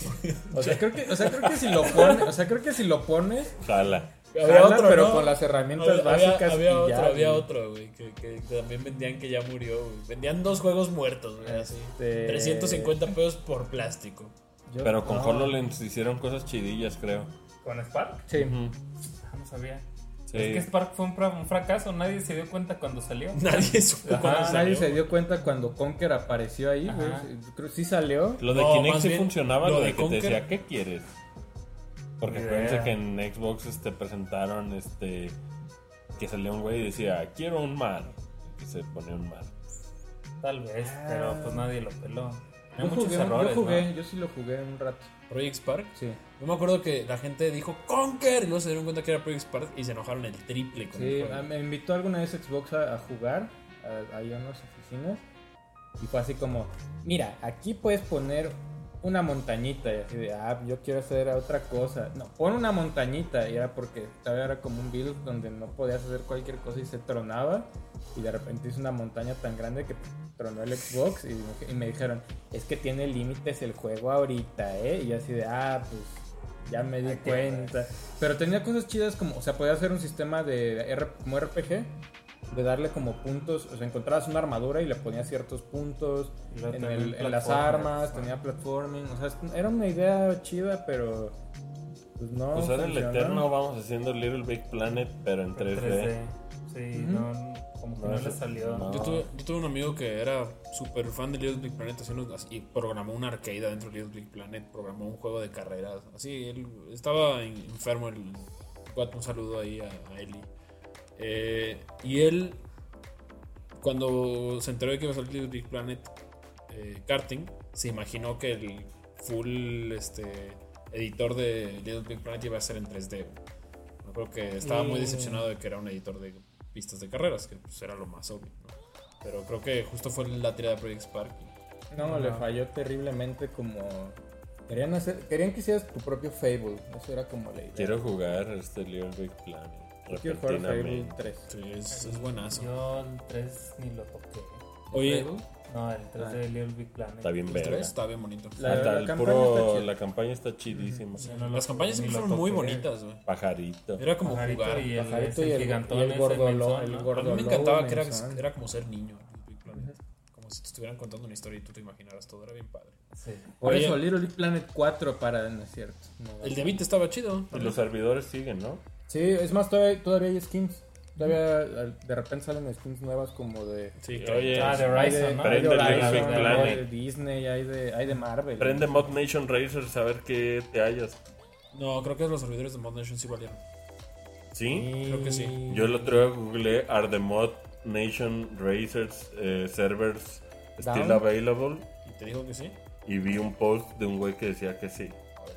O sea, creo que, o sea, creo que si lo pones, o sea, creo que si lo pones, Jala. Había jala, otro, pero ¿no? con las herramientas Había- básicas Había, y otro, ya, había güey. otro, güey, que, que también vendían que ya murió, güey. Vendían dos juegos muertos, güey, así. Este- trescientos cincuenta pesos por plástico. Yo- Pero con no. HoloLens hicieron cosas chidillas, creo. ¿Con Spark? Sí. Ah, no sabía. Sí. Es que Spark fue un, fra- un fracaso. Nadie se dio cuenta cuando salió. Nadie supo Ajá, cuándo Nadie salió. se dio cuenta cuando Conker apareció ahí, güey. Ajá. Creo que sí salió. Lo de No, Kinect más sí bien, funcionaba, lo lo de de que te Conker- decía, ¿qué quieres? Porque Ni acuérdense idea. que en Xbox este, presentaron este que salía un güey y decía, quiero un mar. Y se ponía un mar. Tal vez, pero pues nadie lo peló. Hay Yo muchos jugué, errores, yo jugué, ¿no? yo sí lo jugué un rato. Project Spark. Sí. Yo me acuerdo que la gente dijo Conker y luego se dieron cuenta que era Project Spark y se enojaron el triple con Sí, el juego. a- me invitó alguna vez Xbox a, a jugar a- ahí en las oficinas y fue así como, mira, aquí puedes poner una montañita y así de, ah, yo quiero hacer otra cosa. No, pon una montañita y era porque todavía era como un build donde no podías hacer cualquier cosa y se tronaba y de repente hizo una montaña tan grande que tronó el Xbox y, y me dijeron, es que tiene límites el juego ahorita, ¿eh? Y yo así de, ah, pues ya me di Ay, cuenta. Pero tenía cosas chidas como, o sea, podía hacer un sistema de R, como R P G. De darle como puntos, o sea, encontrabas una armadura y le ponías ciertos puntos en, el, en las armas, tenía platforming, o sea, era una idea chida, pero pues no. Pues ahora el funcionó. Eterno vamos haciendo Little Big Planet, pero en tres D. Sí, Ujú. no, como que no, No, le salió. no. Yo tuve, yo tuve un amigo que era súper fan de Little Big Planet haciendo, y programó un arcade dentro de Little Big Planet, programó un juego de carreras. Así, él estaba enfermo. El, un saludo ahí a, a Eli. Eh, y él, cuando se enteró de que iba a salir Little Big Planet eh, Karting, se imaginó que el full este, editor de Little Big Planet iba a ser en tres D. Yo creo que estaba muy decepcionado de que era un editor de pistas de carreras, que pues, era lo más obvio, ¿no? Pero creo que justo fue la tirada de Project Spark. No, No. le falló terriblemente como... Querían, hacer, querían que hicieras tu propio Fable, eso era como la idea. Quiero jugar este Little Big Planet. Yo quiero jugar Fable Repentinamente. tres. Sí, es, es buenazo. Yo el tres ni lo toqué. Oye, No, el tres Ah. de Little Big Planet. Está bien el verga. tres está bien bonito. La- Hasta la el campaña puro- está chida. la campaña está chidísima. Sí, no lo- Las campañas ni siempre lo fueron muy toqué. bonitas, güey. Pajarito. Era como Pajarito jugar. y el, Pajarito ese y el, gigantón y el ese gordo, menzón, lo, ¿no? el A gordo mí me lobo encantaba que era, menzón. era como ser niño. Big Planet. Como si te estuvieran contando una historia y tú te imaginaras todo. Era bien padre. Sí. Por Oye. eso, Little Big Planet cuatro para... No es cierto. No, El de Vita estaba chido. Y los servidores siguen, ¿no? Sí, es más, todavía, todavía hay skins. Todavía al- de repente salen skins nuevas como de... Sí, Oye, Ah, de Hay de, Horizon, ¿no? hay de Prende Horizon, Little Big hay Planet. de Disney, hay de, hay de Marvel. Prende Mod Nation Racers a ver qué te hallas. No, creo que los servidores de Mod Nation sí valieron. ¿Sí? creo que sí. Yo el otro día googleé Are the Mod Nation Racers eh, servers still Down. available? ¿Y te dijo que sí? Y vi un post de un güey que decía que sí.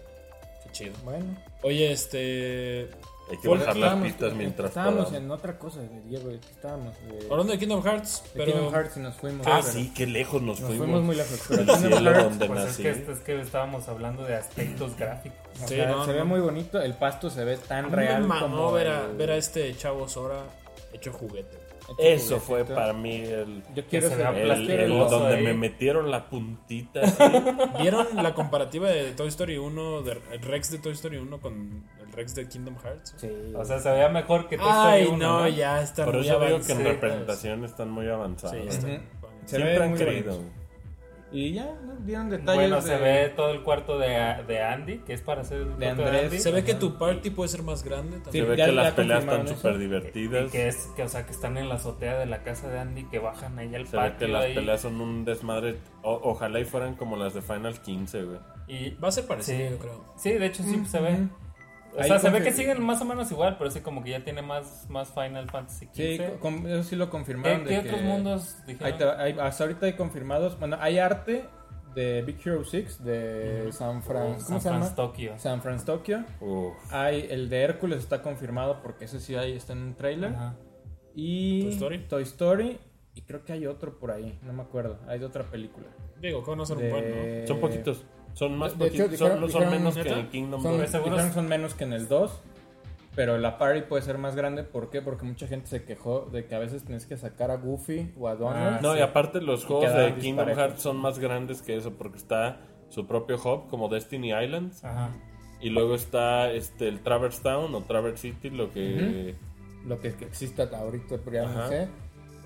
Qué chido. Bueno. Oye, este... Hay que Bueno, bajar las Estábamos- pistas mientras Estábamos podamos. en otra cosa, de Diego. Estábamos de, Hablando de Kingdom Hearts, de pero... Kingdom Hearts y nos fuimos. Ah, pero- sí, qué lejos nos, Nos fuimos. fuimos muy lejos. Pero El Kingdom cielo Hearts, donde Pues es nací. que, es que estábamos hablando de aspectos gráficos. o Sí, sea, no, se ve no. muy bonito. El pasto se ve tan A mí real me mamó como ver a, el- ver a este chavo Sora hecho juguete. hecho Eso fue juguetito. para mí el, Yo quiero se ser vea el- el, el- plasticoso donde ahí. me metieron la puntita. así. ¿Vieron la comparativa de Toy Story uno, de, el Rex de Toy Story uno con el Rex de Kingdom Hearts? Sí. O sea, se veía mejor que Toy Ay, Story uno, no, ya está Por muy eso digo que en avanzado. representación están muy avanzados. Sí, está. Ujú. Se Siempre ve han muy querido. bonito. Y ya, ¿no? Dieron detalles. Bueno, de- se ve todo el cuarto de, de Andy, que es para hacer el De cuarto de Andrés. Andy. Se ve que Ajá. tu party puede ser más grande Se también. ve ya- que ya las peleas están confirmaron eso. súper Y divertidas. que es que, o sea, que están en la azotea de la casa de Andy, que bajan ahí al Se ve que patio las ahí. peleas son un desmadre. O- ojalá y fueran como las de Final quince, güey. Y Va a ser parecido, Sí. yo creo. sí, de hecho sí se ve. Ujú. O Ahí sea, se ve confir- que siguen más o menos igual, pero sí como que ya tiene más, más Final Fantasy Sí, quince. con- eso sí lo confirmaron. ¿Qué, de qué que otros mundos Ahí dijeron? te va- hay- hasta ahorita hay confirmados. Bueno, hay arte de Big Hero seis de Ujú. San Fran. ¿Cómo San se llama? Francisco, Tokio. San Fran Tokyo. Uf. Hay el de Hércules está confirmado porque ese sí ahí está en un trailer. Ajá. Y Toy Story. Toy Story. Y creo que hay otro por ahí, no me acuerdo. Hay de otra película. Digo, que van a ser un De- buen, ¿no? Son poquitos. Son más de hecho, poquitos. dijeron- son, no son dijeron- menos que ¿neta? en Kingdom Son, Hearts. seguro dijeron es- son menos que en el dos. Pero la party puede ser más grande. ¿Por qué? Porque mucha gente se quejó de que a veces tienes que sacar a Goofy o a Donald. Ah, No, sí. y aparte los juegos quedaban de Kingdom disparejos. Hearts son más grandes que eso porque está su propio hub como Destiny Islands Ajá. y luego está este el Traverse Town o Traverse City, lo que Lo que, que existe hasta ahorita, pero ya no Ajá. sé.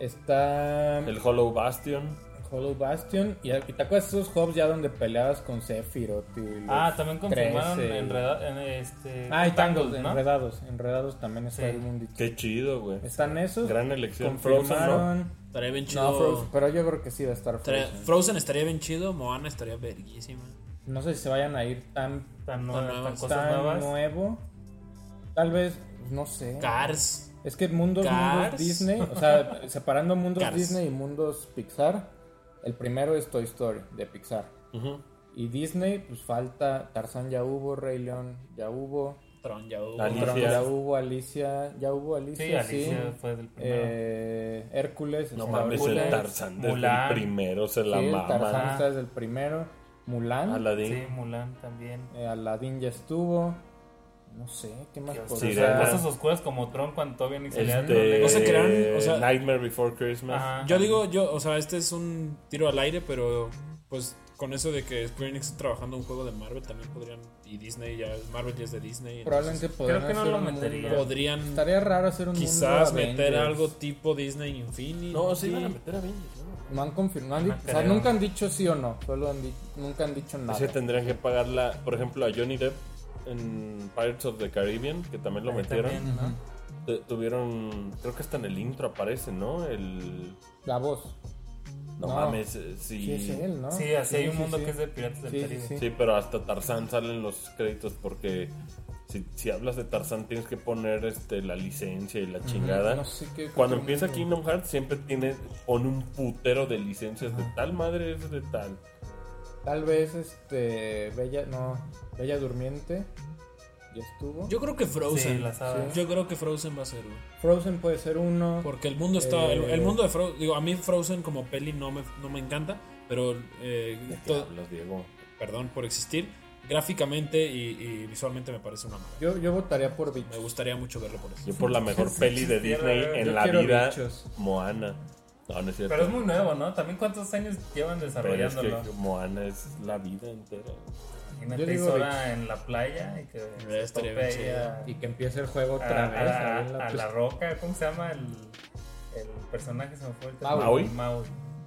Está el Hollow Bastion. Hollow Bastion. Y, y te acuerdas de esos hubs ya donde peleabas con Sephiroth y los Ah, también confirmaron trece. enreda- en este Ah, y Tangled, ¿no? enredados. Enredados también está Sí. el mundito. Qué chido, güey. Están esos. Gran elección. Frozen, ¿no? Confirmaron. Estaría bien chido. No, Frozen, pero yo creo que sí va a estar Estaría- Frozen. Frozen estaría bien chido. Moana estaría verguísima. No sé si se vayan a ir tan, Tan nuevas, nuevas, tan cosas tan nuevas. nuevo. Tal vez, no sé. Cars. Es que mundos, Cars. mundos Disney, o sea, separando mundos Cars. Disney y mundos Pixar, el primero es Toy Story de Pixar. Ujú. Y Disney, pues falta Tarzán ya hubo, Rey León ya hubo, Tron, ya hubo. Alicia. Tron ya hubo, Alicia ya hubo, Sí, Alicia, sí. Alicia fue del primero. Eh, Hércules, No está mames, Hércules. el Tarzán desde Mulan. el primero se la Sí, el mama. Tarzán Ajá. está desde el primero. Mulan. Aladdin. Sí, Mulan también. eh, Aladdin ya estuvo. No sé, ¿qué más? Sí, podría- sí, o sea, era- cosas oscuras como Tron cuando todavía ni salía. Este, No se crean, o sea- Nightmare Before Christmas. Ajá. Yo digo, yo, o sea, este es un tiro al aire, pero pues con eso de que Square Enix está trabajando un juego de Marvel también podrían, y Disney ya, Marvel ya es de Disney. Probablemente podrían que no hacer lo un metería. mundo- podrían Estaría raro hacer un quizás mundo meter Avengers. algo tipo Disney Infinity. No, sí iban a meter a Avengers, ¿no? No han confirmado, No o sea, creo. nunca han dicho sí o no, solo han di- nunca han dicho nada. Así tendrían que pagarla, por ejemplo, a Johnny Depp en Pirates of the Caribbean, que también lo Ahí metieron. también, ¿no? Tu- Tuvieron, creo que hasta en el intro aparece, ¿no? El... La voz. No, No. mames, eh, sí. Sí, es él, ¿no? Sí, así hay un sí, mundo sí. que es de Piratas del Sí, sí, Caribe. sí. Sí, pero hasta Tarzán salen los créditos porque si, si hablas de Tarzán tienes que poner este la licencia y la chingada. No sé qué- Cuando qué empieza mundo. Kingdom Hearts siempre tiene pone un putero de licencias de tal madre es de tal. Tal vez este Bella, no, Bella Durmiente ya estuvo. Yo creo que Frozen. Sí, las hadas. Yo creo que Frozen va a ser, güey. Frozen puede ser uno. Porque el mundo está. El, Eh. el mundo de Frozen. Digo, a mí Frozen como peli no me, no me encanta. Pero. eh, ¿De qué todo- hablas, Diego? perdón por existir. Gráficamente y, y visualmente me parece una maravilla. Yo, yo votaría por bichos. Me gustaría mucho verlo por eso. Yo por la mejor Sí, peli de sí, Disney yo en la quiero vida, bichos. Moana. No, no es cierto. Pero es muy nuevo, ¿no? También cuántos años llevan Pero es desarrollándolo. que Moana es la vida entera. Yo Imagínate digo Isora en la playa y que se estaría tope bien ahí a, Y que empiece el juego a- otra a- vez. a- ahí en la a pres- la roca, ¿cómo se llama el, el personaje? Se me fue el Maui. Maui.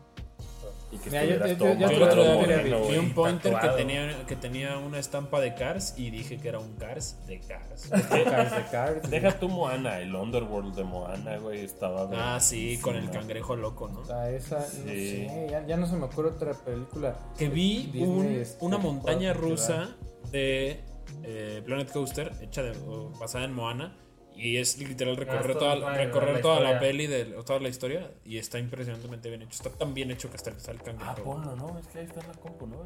Y que Mira, yo- estuvieras yo- todo yo- yo Yo el Yo otro lo día quería vi, ver, vi güey, un pointer que tatuado. tenía, que tenía una estampa de Cars y dije que era un Cars de Cars. Cars de Cars. Deja tu Moana, el Underworld de Moana, güey, estaba Ah, sí, con el verguísima. cangrejo loco, ¿no? Ah, esa, no Sí. sé, ya, ya no se me ocurre otra película. Que vi Disney, un- este, una que montaña pueda rusa de eh, Planet Coaster hecha de, o basada en Moana y es literal recorrer esto toda, no fue recorrer la toda la historia. peli de toda la historia y está impresionantemente bien hecho. Está tan bien hecho que hasta está el Ah, cangrejo. ponlo, ¿no? Es que ahí está en la compu, ¿no?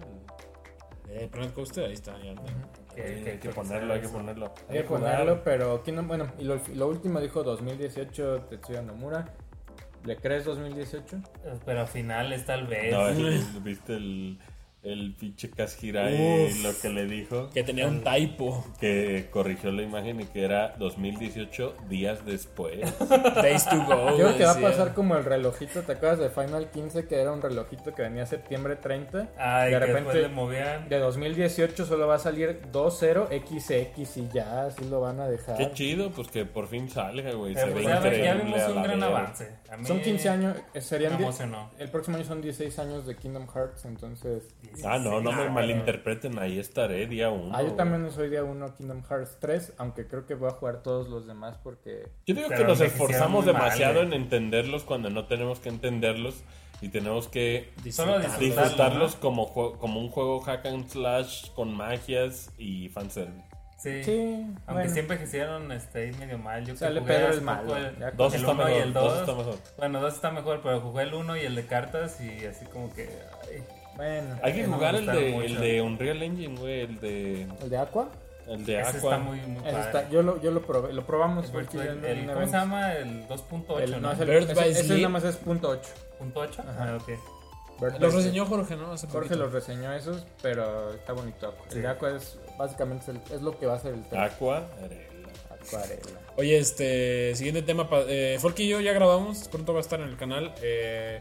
El- Eh, Planet Coaster, ahí está. Ya. Eh, hay que ponerlo, hay que ponerlo. Hay que ponerlo, pero aquí no, bueno, y lo, lo último dijo dos mil dieciocho Tetsuya Nomura. ¿Le crees dos mil dieciocho? Pero al final tal vez. No, el- ¿viste el, el pinche Kazhirai Uf. lo que le dijo? Que tenía un typo. Que corrigió la imagen y que era dos mil dieciocho días después. Days to go. Yo creo que va a decía. pasar como el relojito, ¿te acuerdas de Final quince que era un relojito que venía septiembre treinta? Ay, de que repente después le movían. de dos mil dieciocho solo va a salir dos cero equis equis y ya, así lo van a dejar. Qué chido, pues que por fin salga, güey. Se Pero ve pues ya, ves, ya increíble vimos a un la gran verga. avance. A mí Son quince años, eh, serían me die- emocionó. el próximo año son dieciséis años de Kingdom Hearts, entonces... Ah, no, no me Ah, malinterpreten. Ahí estaré día uno. Ah, yo güey. también soy día uno Kingdom Hearts tres, aunque creo que voy a jugar todos los demás porque... Yo digo Pero que nos me hicieron esforzamos muy mal, demasiado güey. en entenderlos cuando no tenemos que entenderlos y tenemos que Solo Disfrutar. disfrutarlo, disfrutarlos ¿no? como, jue- como un juego hack and slash con magias y fanservice. Sí. Sí, Aunque bueno. siempre quisieron este, ahí medio mal. Yo que Sale jugué Pedro hace el malo, poco el- ya Dos el está uno y mejor, el dos dos. está mejor. Bueno, dos está mejor, pero jugué el uno y el de cartas y así como que... ay, Bueno, Hay que no me jugar el gustaron de, mucho. el de Unreal Engine, güey, el de, ¿el de Aqua? el de ese Aqua. está muy, muy Ese padre. está, yo, lo, yo lo probé, lo probamos. El fue virtual- aquí en el- un ¿Cómo evento. se llama? El dos punto ocho, El- ¿no? no, es el, Birds by ese, ese Sleep. nada más es punto ocho. ¿Punto ocho? Ajá. Ah, ok. Bird by Los Sleep. reseñó Jorge, ¿no? Hace Jorge poquito. los reseñó esos, pero está bonito Aqua. Sí. El de Aqua es básicamente es, el- es lo que va a ser el tema. Aqua. Arela. Acuarela. Oye, este, siguiente tema. pa- Eh, Folk y yo ya grabamos, pronto va a estar en el canal. Eh,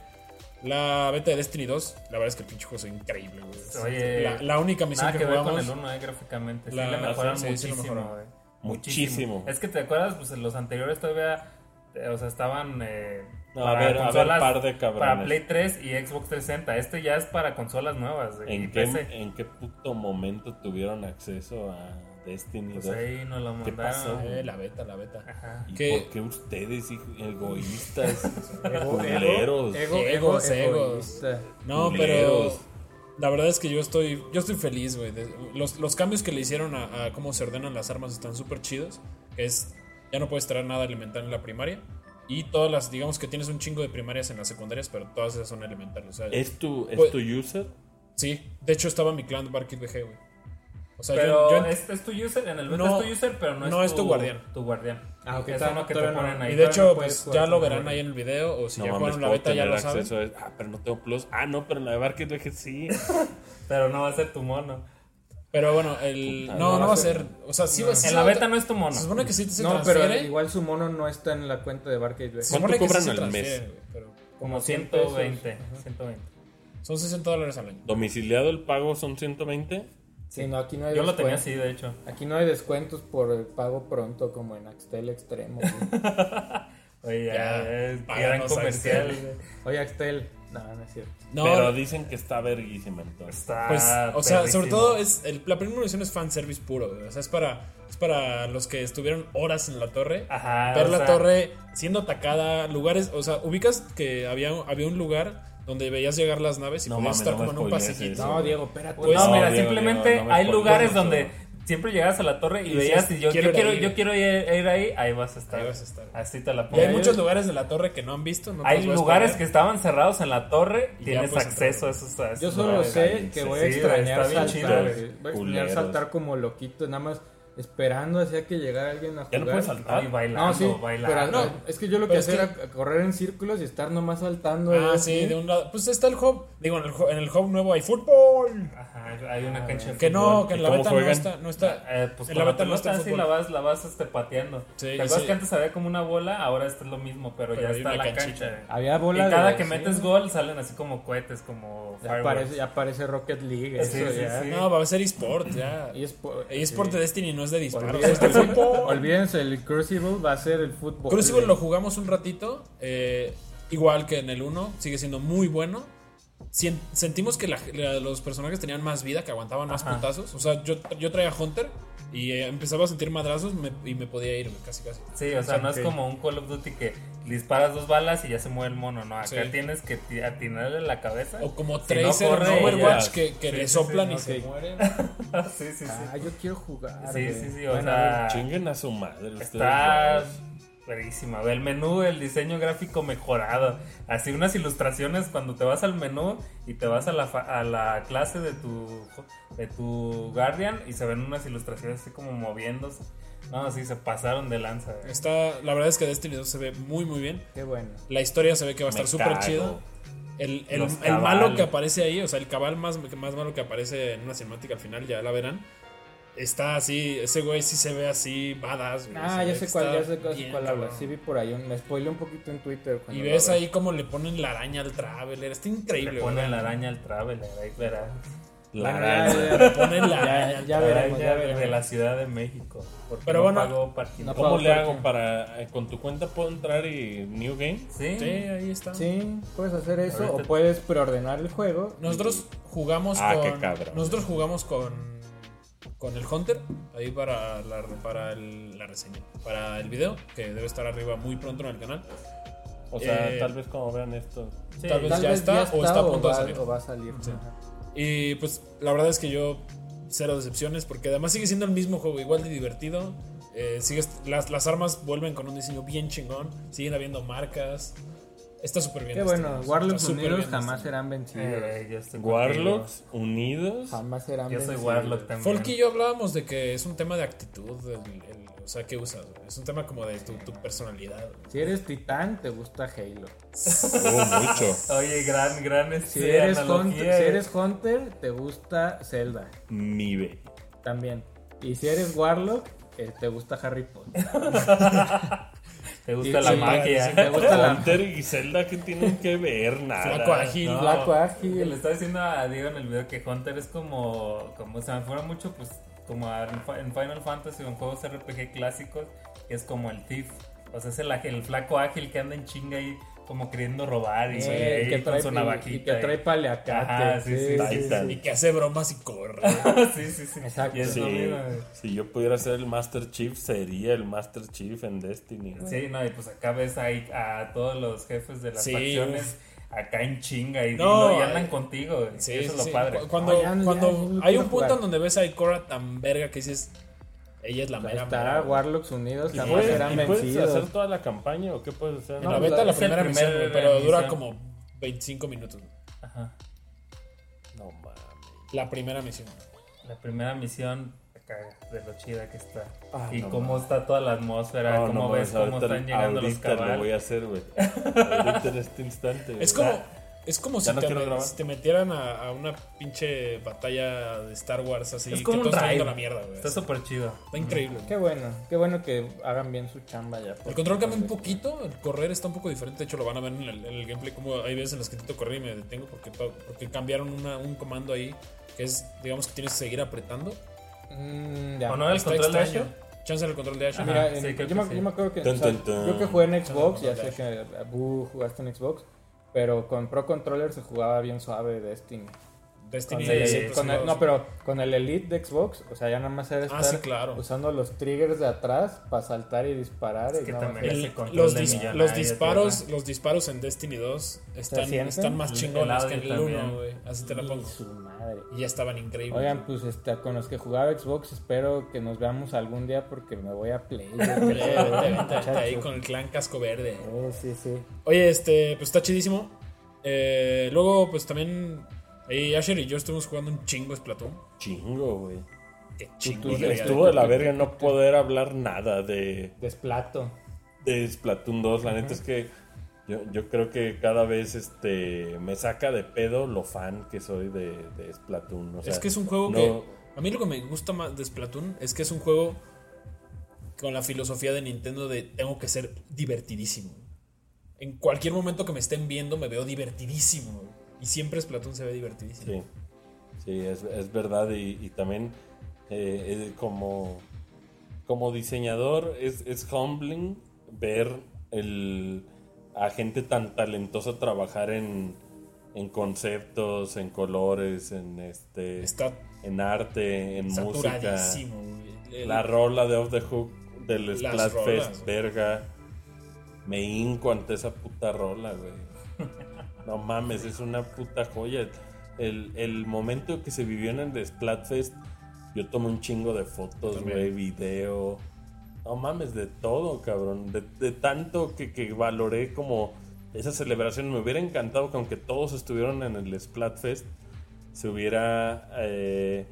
la beta de Destiny dos. La verdad es que el pinche juego es increíble, güey. Oye, la, la única misión Nada que, que ver jugamos. con el uno, eh, gráficamente. Sí, La- le mejoraron sí, sí, lo muchísimo, mejoraron. güey. Muchísimo. Es que te acuerdas, pues los anteriores todavía, eh, o sea, estaban eh, No, a ver, a ver, par de cabrones. para Play tres y Xbox trescientos sesenta. Este ya es para consolas nuevas. güey, y ¿En qué, P C. ¿En qué puto momento tuvieron acceso a Destiny Pues dos? ahí nos lo ¿Qué pasó? mandaron. Eh, la beta, la beta. Ajá. ¿Y ¿Qué? por qué ustedes, hijo- egoístas, Ego, culeros? ego, ego, Egos, egos. egoísta. No, Culeros. pero la verdad es que yo estoy yo estoy feliz, güey. De- Los, los cambios que le hicieron a, a cómo se ordenan las armas están súper chidos. Es, ya no puedes traer nada elemental en la primaria. Y todas las, digamos que tienes un chingo de primarias en las secundarias, pero todas esas son elementales. O sea, ¿Es tu, es Pues- tu user? sí, de hecho estaba mi clan Barkit B G, güey. O sea, pero yo, yo es, es tu user, en el beta No, es tu user, pero no es, no es tu guardián. Tu guardián. Ah, ok, Eso todavía es lo no- que te todavía no. ponen ahí. y de todavía no hecho, puedes pues jugar ya con lo tu verán guardián. ahí en el video. O si No ya mames, jugaron la puedo beta, ya tener lo saben. acceso a- Ah, pero no tengo Plus. Ah, no, pero en la de Barket Veget sí. Pero no va a ser tu mono. Pero bueno, el. Puta, No, no no va va a a ser- ser. O sea, sí va a ser. En la beta no es tu mono. Se supone que sí se No, transfiere. pero igual su mono no está en la cuenta de Barcade Veget. Se ¿Cuánto supone que cobran sí se al mes? transfiere, güey, pero Como cien ciento veinte. pesos. ciento veinte. son sesenta dólares al año. Domiciliado el pago son ciento veinte. Sí, no, aquí no hay Yo lo descuentos. tenía así, de hecho. Aquí no hay descuentos por el pago pronto como en Axtel Extremo. güey. Oye, Ya, ya, es gran páganos, comercial. Axel. güey. Oye, Axtel. No, no es cierto. No, Pero dicen que está verguísima entonces. Está pues, o sea, perrísimo. sobre todo es el- la primera munición es fanservice puro, güey. O sea, es para, es para los que estuvieron horas en la torre. Ajá, ver o la sea, torre siendo atacada, lugares, o sea, ubicas que había, había un lugar donde veías llegar las naves y No podías mames, estar no como me en un spoilees pasillito. eso. No, Diego, espérate. Pues, no, No, mira, Diego, simplemente Diego, no me hay spoilees lugares eso. donde siempre llegas a la torre y Y veías dices, y yo, quiero yo ir quiero, ahí. yo quiero ir, ir ahí, ahí vas a estar. Ahí vas a estar. Así te la Y pongo. hay muchos lugares de la torre que no han visto. No te Hay los voy a lugares que spoilear. estaban cerrados en la torre, Y ya tienes puedes acceso entrar. a esos, a esos Yo solo lugares. sé que voy a Sí, extrañar está bien saltar. chido. güey. Voy a extrañar Culeros. saltar como loquito, nada más esperando hacia que llegara alguien a Ya jugar. no puedes saltar. Y bailando, No, sí, bailando. pero No, es que yo lo que pero es hacía era correr en círculos y estar nomás saltando. Ah, ahí, sí, así. de un lado. Pues está el hub. Digo, en el hub, en el hub nuevo hay fútbol. Ajá, hay una cancha de Que no, fútbol. que en ¿Y la cómo beta no juegan? está. No está Eh, pues en con la la beta no está pelota el así fútbol. la vas, la vas este, pateando. Sí, ¿Te y acuerdas sí. que antes había como una bola? Ahora esto es lo mismo, pero, Pero ya hay está una la canchita. cancha. Había Y bola cada de- que sí. metes gol salen así como cohetes, como Ya fireworks. aparece, ya aparece Rocket League. Sí, eso sí, ya. sí. No, va a ser eSport ya. Y es por- eSport sí. de Destiny no es de disparos, Olvídense, es de fútbol. olvídense, el Crucible va a ser el fútbol. Crucible lo jugamos un ratito. eh, igual que en el uno, sigue siendo muy bueno. Sien- sentimos que la- la- los personajes tenían más vida, que aguantaban más Ajá. putazos. O sea, yo, yo traía Hunter y eh, empezaba a sentir madrazos me- y me podía ir, güey, casi casi. Sí, o sea, no Ok. es como un Call of Duty que disparas dos balas y ya se mueve el mono, no. Acá Sí. tienes que ti- atinarle la cabeza. O como Si no Tracer corre, en Overwatch ya. que, que Sí, le sí, soplan sí, y ok. se mueren. sí, sí, sí. Ah, yo quiero jugar. sí, güey. sí, sí, o Bueno, sea, Chinguen a su madre. ustedes está dos. buenísima. Ve el menú, el diseño gráfico mejorado. Así unas ilustraciones cuando te vas al menú y te vas a la, fa- a la clase de tu, de tu Guardian y se ven unas ilustraciones así como moviéndose. No, sí, se pasaron de lanza. güey. Está, la verdad es que Destiny dos se ve muy muy bien. Qué bueno. La historia se ve que va a estar Me súper cago. chida. El, el, Los el cabal. malo que aparece ahí, o sea, el cabal más, más malo que aparece en una cinemática al final, ya la verán. Está así, ese güey sí se ve así badass, güey. Ah, Se ya ve sé que cuál, está ya sé cuál, bien cuál habla. cabrón. Sí vi por ahí, un- me spoilé un poquito en Twitter. cuando Y lo ves abrí. ahí cómo le ponen la araña al Traveler. Está increíble, Le güey. ponen la araña al Traveler, ahí verás. La Bueno, araña. ya, ya, Le ponen la Ya, araña. ya La veremos, araña ya de veremos. la Ciudad de México. Porque Pero no bueno, pagó parking. no ¿Cómo Pago le hago parking. para... eh, con tu cuenta puedo entrar y New Game? Sí, Sí, ahí está. Sí, puedes hacer eso Ahorita- o puedes preordenar el juego. Nosotros jugamos Ah, con. qué cabrón. Nosotros jugamos con. Con el Hunter, ahí para, la, para el- la reseña, para el video, que debe estar arriba muy pronto en el canal. O sea, Eh, tal vez como vean esto. sí. tal vez Tal ya vez está, ya o está a punto de va, salir. o va a salir. Sí. Ajá. Y pues la verdad es que yo cero decepciones, porque además sigue siendo el mismo juego, igual de divertido. Eh, sigues, las, las armas vuelven con un diseño bien chingón, siguen habiendo marcas. Está súper bien. Qué bueno, Destiny, Warlocks está súper Unidos bien jamás Destiny. serán vencidos. Eh, yo estoy contigo. Warlocks unidos. Jamás serán Yo soy vencidos. Warlock también. Folk y yo hablábamos de que es un tema de actitud, el- el- o sea, ¿qué usas? güey? Es un tema como de tu, tu personalidad. güey. Si eres titán, te gusta Halo. Oh, mucho. Oye, gran, gran este, Si eres, analogía. Hunter, si eres Hunter, te gusta Zelda. Mibe. También. Y si eres Warlock, eh, te gusta Harry Potter. Te gusta Sí, la sí, magia. sí, te gusta la Hunter y Zelda que tienen que ver nada. Flaco ágil. No, Flaco ágil. que le estaba diciendo a Diego en el video que Hunter es como, como se me fuera mucho, pues como a- en Fi- en Final Fantasy o en juegos R P G clásicos, que es como el Thief. O sea, es el, ágil- el flaco ágil que anda en chinga ahí como queriendo robar y, Eh, y que con trae, su y- navajita. y que trae paliacate. Ajá, sí, sí, sí, sí. Y que hace bromas y corre. sí, sí, sí. Exacto. Y es Sí, lo mismo, güey. si yo pudiera ser el Master Chief, sería el Master Chief en Destiny. Sí, no, y pues acá ves ahí a todos los jefes de las Sí, facciones acá en chinga y, No, y andan eh, contigo, güey. Sí, Eso sí, es lo sí. padre. Cu- Cuando, Oigan, ya, cuando yo lo hay quiero un punto jugar. en donde ves a Ikora tan verga que dices, ella es la Ahí mera está, mera, güey. Warlocks Unidos ¿Y jamás puedes, serán y puedes vencidos. hacer toda la campaña o qué puedes hacer? En No, la pues, beta la es el primera primer misión, güey, pero dura misión. como veinticinco minutos. güey. Ajá. No mames. La primera misión. La primera misión te caga de lo chida que está. Ah, y no cómo mames. está toda la atmósfera, No, cómo no ves mames, cómo ahorita- están llegando los ahorita lo voy cabales. a hacer, güey. Ahorita en este instante, güey. Es como, La- es como Ya si, no te, quiero grabar. si te metieran a, a una pinche batalla de Star Wars así. Es que como un todo está yendo raid. a la mierda, güey. Está súper chido. Está increíble. Qué bueno, qué bueno que hagan bien su chamba ya. El control cambia un poquito, el correr está un poco diferente, de hecho lo van a ver en el, en el gameplay, como hay veces en las que intento correr y me detengo porque, to- porque cambiaron una- un comando ahí que es, digamos que tienes que seguir apretando. Mm, ya. ¿O no el Está control de extraño. Asher? Chance del control de Asher. Ajá. Mira, sí, en- creo yo, que me, sí. yo me acuerdo que Tun, o sea, tun, tun. yo que jugué en Xbox, ya Tun, sé que Boo jugaste en Xbox, pero con Pro Controller se jugaba bien suave Destiny. Destiny Con el- siempre con se el- juega no, pero con el Elite de Xbox, o sea, ya nada más era Ah, estar sí, claro. usando los triggers de atrás para saltar y disparar. Es y que nada más también era- El- ese control los, de dis- millonario, los disparos tierra. los disparos en Destiny dos están, sienten? están más El- chingones el que en el audio también. uno, güey. Así te la Y pongo. su madre. Y ya estaban increíbles. Oigan, pues este, con los que jugaba Xbox, espero que nos veamos algún día porque me voy a Play. yo creo, Vente, ¿eh, vente, vente, vente ahí muchachos? con el clan casco verde. Eh, sí, sí. Oye, este, pues está chidísimo. Eh, luego, pues también ahí Asher y yo estuvimos jugando un chingo Splatoon. Chingo, güey. Qué tú- chingo. tú- güey. Estuvo de la verga no poder hablar nada de, Desplato. de Splatoon dos. La neta es que yo, yo creo que cada vez este me saca de pedo lo fan que soy de, de Splatoon. O sea, Es que es un juego no- que... A mí lo que me gusta más de Splatoon es que es un juego con la filosofía de Nintendo de tengo que ser divertidísimo. En cualquier momento que me estén viendo me veo divertidísimo. Y siempre Splatoon se ve divertidísimo. Sí, sí, es, es verdad. Y, y también eh, eh, como, como diseñador es, es humbling ver el, a gente tan talentosa trabajar en, en conceptos, en colores, en este Está en arte, en música. saturadísimo. güey. El- La rola de Off the Hook del Las Splatfest, rolas. verga. Me hinco ante esa puta rola, güey. No mames, es una puta joya. El, el momento que se vivió en el Splatfest, yo tomé un chingo de fotos, También. güey, video. No mames, de todo, cabrón. De, de tanto que, que valoré como esa celebración. Me hubiera encantado que aunque todos estuvieron en el Splatfest, se hubiera... eh,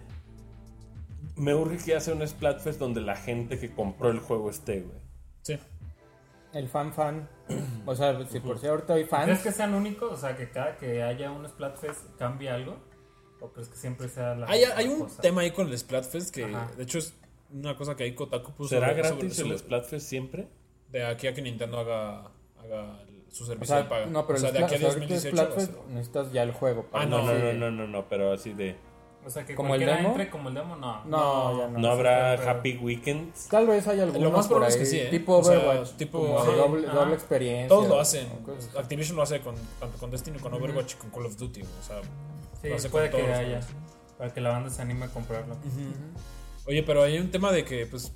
me urge que hace un Splatfest donde la gente que compró el juego esté, güey. Sí. El fan fan. O sea, si por si ahorita hay ¿Crees fans. que sean únicos? O sea, que cada que haya un Splatfest cambie algo. ¿O crees que siempre sea la Hay, misma hay un cosa? tema ahí con el Splatfest que Ajá. de hecho es una cosa que ahí Kotaku puso. ¿Será sobre- gratis sobre- el Splatfest siempre? De aquí a que Nintendo haga, haga el- su O servicio sea, de paga. no, pero o sea, el de aquí a Splat- o sea, dos ahorita mil el dieciocho. va a Splatfest ser. necesitas ya el juego. para Ah, No, no, que- no, no, no, no, pero así de... O sea, que ¿Como el cualquiera demo? entre como el demo, no. No, ya no. ¿No habrá pero- Happy Weekends? Tal vez hay algunos Lo más por probable ahí, es que sí, ¿eh? tipo O sea, Overwatch, tipo- como ajá, de doble, ajá. doble experiencia. Todos lo hacen. o cosas así. Activision lo hace con, tanto con Destiny, con Overwatch y con Call of Duty. O sea, Sí, lo hace puede con que todos, haya. ¿no? Para que la banda se anime a comprarlo. Oye, pero hay un tema de que, pues,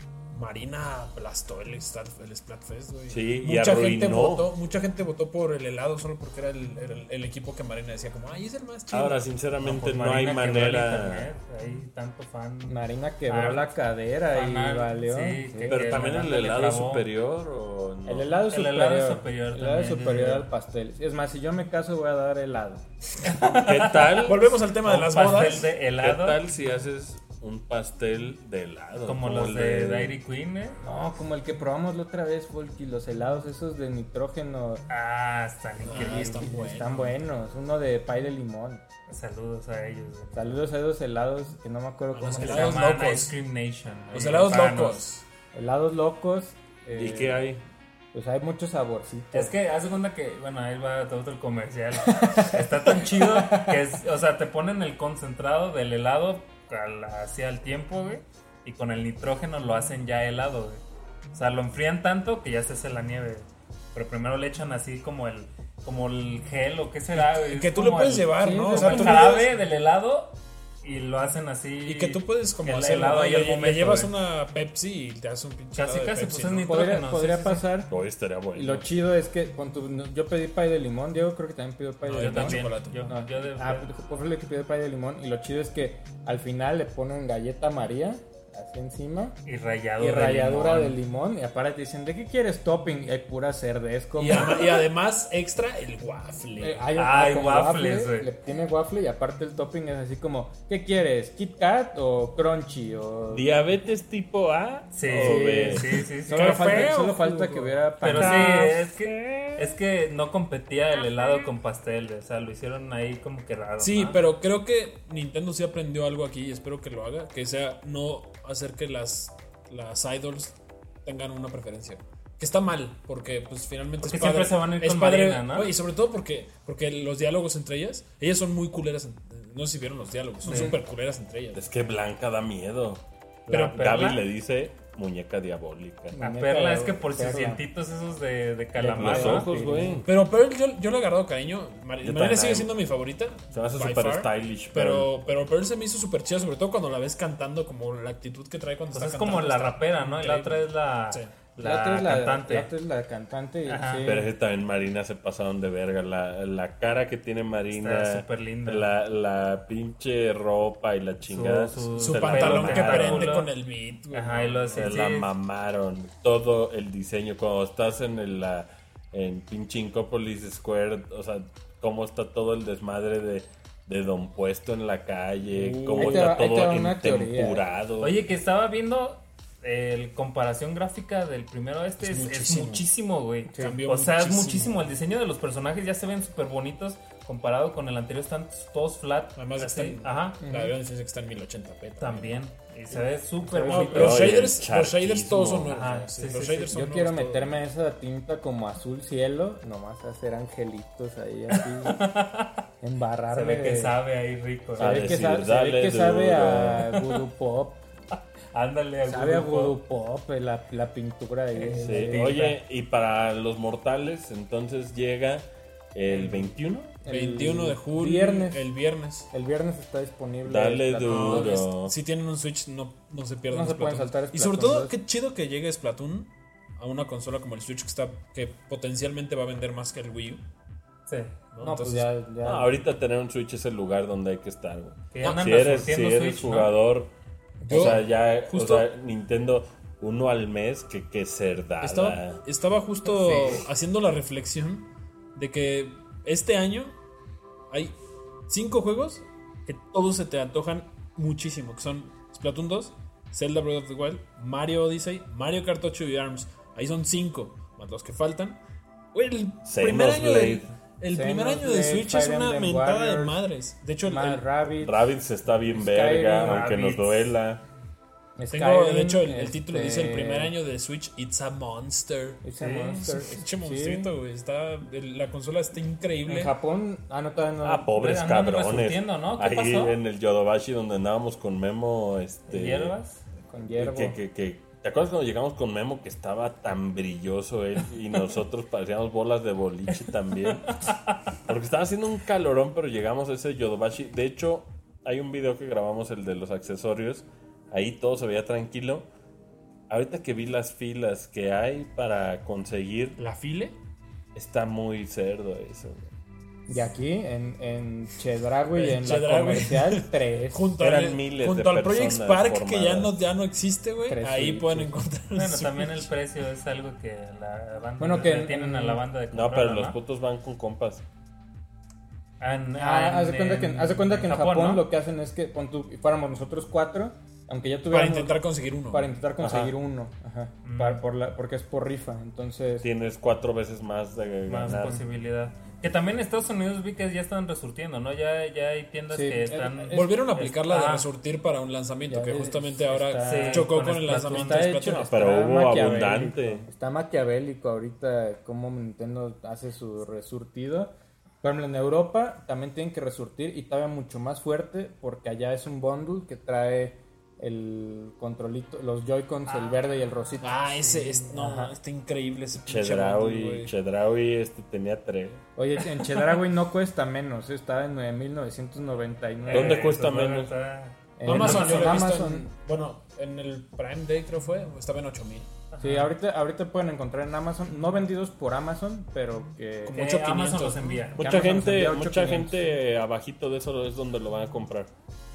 Marina aplastó el, Stat- el Splatfest, güey. Sí, y mucha gente arruinó. votó, mucha gente votó por el helado solo porque era el, era el- el equipo que Marina decía como, ay, es el más chido. Ahora, sinceramente, pues no, Marina hay quebró el manera... internet, Hay tanto fan. Marina quebró Ah, la cadera y fanal, valió. sí, Sí. que- Pero que también la el banda le helado clavó. superior o no? El helado El superior. helado es superior El helado también, superior sí. al pastel. Es más, si yo me caso voy a dar helado. ¿Qué tal? Volvemos al tema de Un las pastel bodas. de ¿Qué helado. tal si haces un pastel de helado? Como los de Dairy Queen, ¿eh? No, como el que probamos la otra vez, Volky, los helados esos de nitrógeno. Ah, están increíbles. están buenos. Están buenos. Uno de pay de limón. Saludos a ellos. güey. Saludos a esos helados que no me acuerdo A cómo los se Se helados llaman. llaman locos. Ice Cream Nation. Los ahí, helados panos. locos. Helados locos. eh, ¿Y qué hay? Pues hay muchos saborcitos. Es que haz de cuenta que, bueno, ahí va todo el comercial. Está tan chido que es, o sea, te ponen el concentrado del helado al- hacia el tiempo, güey. Y con el nitrógeno lo hacen ya helado, güey. O sea, lo enfrían tanto que ya se hace la nieve, güey. Pero primero le echan así como el, como el gel o qué será, güey. Que Es tú lo como puedes el- llevar, sí, ¿no? como O sea, el tú lo jarabe llevas- del helado y lo hacen así. Y que tú puedes como el hacerlo, helado ¿no? ahí Le, al le momento, llevas güey. una Pepsi y te haces un pinche Casi, helado de casi, Pepsi, pues es ¿no? ni- Podría, nitrógeno, podría sí, sí, sí. pasar. Hoy estaría bueno. Y lo chido es que con tu, no, yo pedí pay de limón, Diego creo que también pidió pay No, de yo limón. también. chocolate. Yo, No, yo de- ah, pues fue el que pidió pay de limón y lo chido es que al final le ponen galleta María así encima. Y ralladura, Y ralladura de de limón. limón. Y aparte te dicen, ¿de qué quieres topping? Y hay pura cerda. Es como... Y, además, y además, extra, el waffle. Eh, hay Ay, con waffles, güey. le- tiene waffle y aparte el topping es así como, ¿qué quieres? ¿Kit Kat o Crunchy? O... ¿Diabetes tipo A Sí, o B? sí, sí, sí. Solo, Qué falta, feo, solo falta jugo. que hubiera Pero sí, pancake. es que, es que no competía el helado con pastel, o sea, lo hicieron ahí como que raro. Sí, ¿no? pero creo que Nintendo sí aprendió algo aquí y espero que lo haga, que sea no hacer que las, las idols tengan una preferencia. Que está mal, porque pues finalmente Porque es padre. siempre se van a ir es con padre, Marina, ¿no? oye, y sobre todo porque, porque los diálogos entre ellas, ellas son muy culeras, en- no sé si vieron los diálogos, son Sí. súper culeras entre ellas. Es que Blanca da miedo. Pero La- Perla- Gaby le dice muñeca diabólica. La Muñeca perla de- es que por sus perla. dientitos esos de, de calamar, Los ¿no? ojos, güey. Pero, pero yo, yo le he agarrado cariño. Mar- Yo Marina también. sigue siendo mi favorita. Se me hace by súper far, stylish, Pero, pero Pearl se me hizo súper chida, sobre todo cuando la ves cantando, como la actitud que trae cuando Pues está es como cantando. la está rapera, ¿no? Y la increíble. otra es la, Sí. la, La otra es la cantante. La otra es la cantante. y- Ajá. sí. Pero es que también Marina se pasaron de verga. La, la cara que tiene Marina. Está súper linda. La, la pinche ropa y la chingada. su- Su se la pantalón que mamaron. prende con el beat, güey. Ajá, y lo así, Se sí. la mamaron. Todo el diseño. Cuando estás en el la- en pinche Incópolis Square. O sea, cómo está todo el desmadre de, de Don Puesto en la calle. Uh, cómo ahí te está va- ahí te todo va una teoría. entemporado. Oye, que estaba viendo el comparación gráfica del primero a este Es es, es muchísimo. muchísimo, güey. Cambió O sea, es muchísimo. muchísimo. El diseño de los personajes ya se ven súper bonitos comparado con el anterior. Están todos flat. Además, así. están- Ajá, La verdad es que está en mil ochenta p. también. Y se ve súper No, bonito. los, Oye, shaders, el los shaders todos son charquismo. nuevos. Ajá, ¿no? Sí, sí, los sí, shaders sí. son Yo quiero nuevos todos. meterme esa tinta como azul cielo, nomás hacer angelitos ahí así, embarrarme. Se ve que de- sabe ahí rico. Se A ve que, decir, sabe, se ve dale que sabe duro. a Voodoo Pop. Ándale, a Sabe a Voodoo Voodoo Pop. Pop, la, la pintura ahí. Sí, de- oye, y para los mortales, entonces llega el veintiuno. el veintiuno de julio. Viernes. El viernes. El viernes está disponible. Dale Splatoon. duro. Es- si tienen un Switch, no, no se pierdan No se pueden Splatoon. saltar Y sobre Splatoon todo, dos. qué chido que llegue Splatoon a una consola como el Switch que está que potencialmente va a vender más que el Wii U. Sí. ¿no? No, pues Entonces, ya. ya. No, ahorita tener un Switch es el lugar donde hay que estar, güey. Que ya andan Si eres, si resurtiendo eres Switch, ¿no? jugador, Yo, o sea, ya, justo- o sea, Nintendo uno al mes, que, que cerdada. Estaba, estaba justo Sí. haciendo la reflexión de que este año hay cinco juegos que todos se te antojan muchísimo, que son Splatoon dos, Zelda Breath of the Wild, Mario Odyssey, Mario Kart ocho y ARMS. Ahí son cinco, más los que faltan. Güey, el primer año de, el Xenoblade, primer año de Switch es Fire una Emblem mentada de Warriors, madres. De hecho, el, Mad el- Rabbit. Rabbids está bien Skyrim, verga, aunque nos Rabbids. duela. tengo, Skyrim, de hecho, el, el este, título dice el primer año de Switch, It's a Monster. It's a Sí, Monster. Pinche Sí. monstruito, güey. Está, el- la consola está increíble. En Japón, ah, no, todavía no. Ah, pobres Andan cabrones. resurtiendo, ¿no? ¿Qué Ahí pasó? en el Yodobashi donde andábamos con Memo, este... ¿Hierbas? Con Que, hierbo. que, que, que- ¿te acuerdas cuando llegamos con Memo que estaba tan brilloso él y nosotros parecíamos bolas de boliche también? Porque estaba haciendo un calorón, pero llegamos a ese Yodobashi. De hecho, hay un video que grabamos, el de los accesorios. Ahí todo se veía tranquilo. Ahorita que vi las filas que hay para conseguir, ¿La file? está muy cerdo eso. güey. Y aquí, en, en Chedraui, En en Chedraui. la comercial, tres. Junto, Eran al, miles junto de al Project personas Spark, que ya formadas. no, ya no existe, güey. Tres Ahí Switches. pueden encontrar un Bueno, Switch. también el precio es algo que la banda Bueno, que en- tienen a la banda de No, comprarla, pero los ¿no? putos van con compas. Ah, en- Ah, en- haz de cuenta que, en- haz de cuenta que en Japón, ¿no? lo que hacen es que pon tú, fuéramos nosotros cuatro, aunque ya Para tuviéramos. intentar conseguir uno. para intentar conseguir Ajá. uno. Ajá. Mm. Para- por la, porque es por rifa. Entonces. Tienes cuatro veces más de Más ganar. posibilidad. Que también en Estados Unidos vi que ya están resurtiendo, ¿no? Ya, ya hay tiendas Sí, que eh, están... eh, Volvieron a aplicar la de Ah. resurtir para un lanzamiento, Ya que es- justamente está- ahora Sí, chocó con con el Splatoon. lanzamiento de Está hecho, Splatoon. No, pero está hubo maquiavélico. abundante. Está maquiavélico ahorita cómo Nintendo hace su resurtido. Por ejemplo, en Europa también tienen que resurtir y todavía mucho más fuerte porque allá es un bundle que trae el controlito, los Joy-Cons, el verde y el rosito. Ah, ese es. No, Ajá. está increíble ese pinche bundle, Chedraui, güey. Chedraui este tenía tres. Oye, en Chedraui no cuesta menos, está en nueve mil novecientos noventa y nueve. ¿Dónde Eh, cuesta pues, bueno, menos? está- En Amazon, yo lo he visto Amazon. en- bueno, en el Prime Day creo fue, estaba en ocho mil. Sí, ahorita, ahorita pueden encontrar en Amazon, no vendidos por Amazon, pero que... Como que ocho Amazon quinientos, los ¿no? envía. Mucha Amazon gente, envía ocho mucha quinientos. gente abajito de eso es donde lo van a comprar.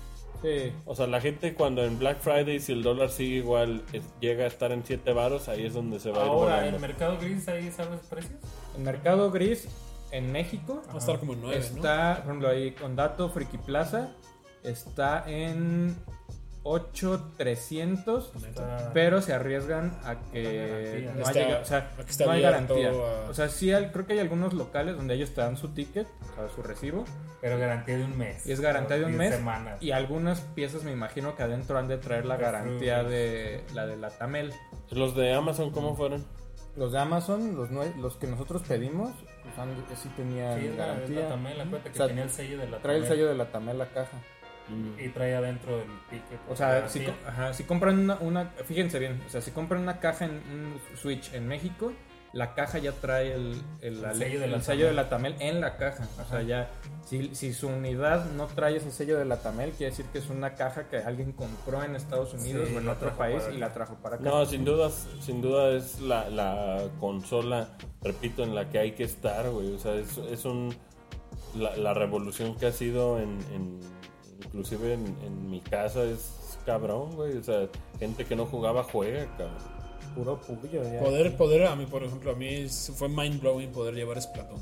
Sí. O sea, la gente cuando en Black Friday, si el dólar sigue igual, es- llega a estar en siete varos, ahí es donde se va a ir Ahora, volando. en Mercado Gris, ahí sabes precios. En Mercado Gris, en México, Va a estar como en nueve, está, por ejemplo, ahí con dato Friki Plaza, está en ocho mil trescientos, ¿no? Está- pero se arriesgan a que garantía. no, Está- haya, o sea, aquí está no hay abierto garantía. a- O sea, sí, hay- creo que hay algunos locales donde ellos te dan su ticket, o sea, su recibo, Pero garantía de un mes. y es garantía de un O mes. diez semanas. Y algunas piezas me imagino que adentro han de traer la Los garantía frutos. de la de la Tamel. Los de Amazon, ¿cómo fueron? Los de Amazon, los, nue- los que nosotros pedimos, pues, han- sí tenían Sí, es la, es garantía. la Tamel, acuérdate que O sea, tenía el sello de la Trae el Tamel. sello de la Tamel la caja. Y trae adentro el ticket. O sea, la si, garantía. co- ajá, si compran una, una- fíjense bien, o sea, si compran una caja en un Switch en México, la caja ya trae el, el, El sello de la el sello de Tamel. la Tamel en la caja. O sea, ya, si, si su unidad no trae ese sello de la Tamel, quiere decir que es una caja que alguien compró en Estados Unidos Sí, o en la otro trajo país para y acá. la trajo para acá. No, sin duda, sin duda es la, la consola, repito, en la que hay que estar, güey. O sea, es, es un la, la revolución que ha sido en, en- inclusive en, en mi casa es cabrón, güey. O sea, gente que no jugaba juega, cabrón. Puro puyo. Ya. Poder, poder, a mí, por ejemplo, a mí fue mind blowing poder llevar Splatoon.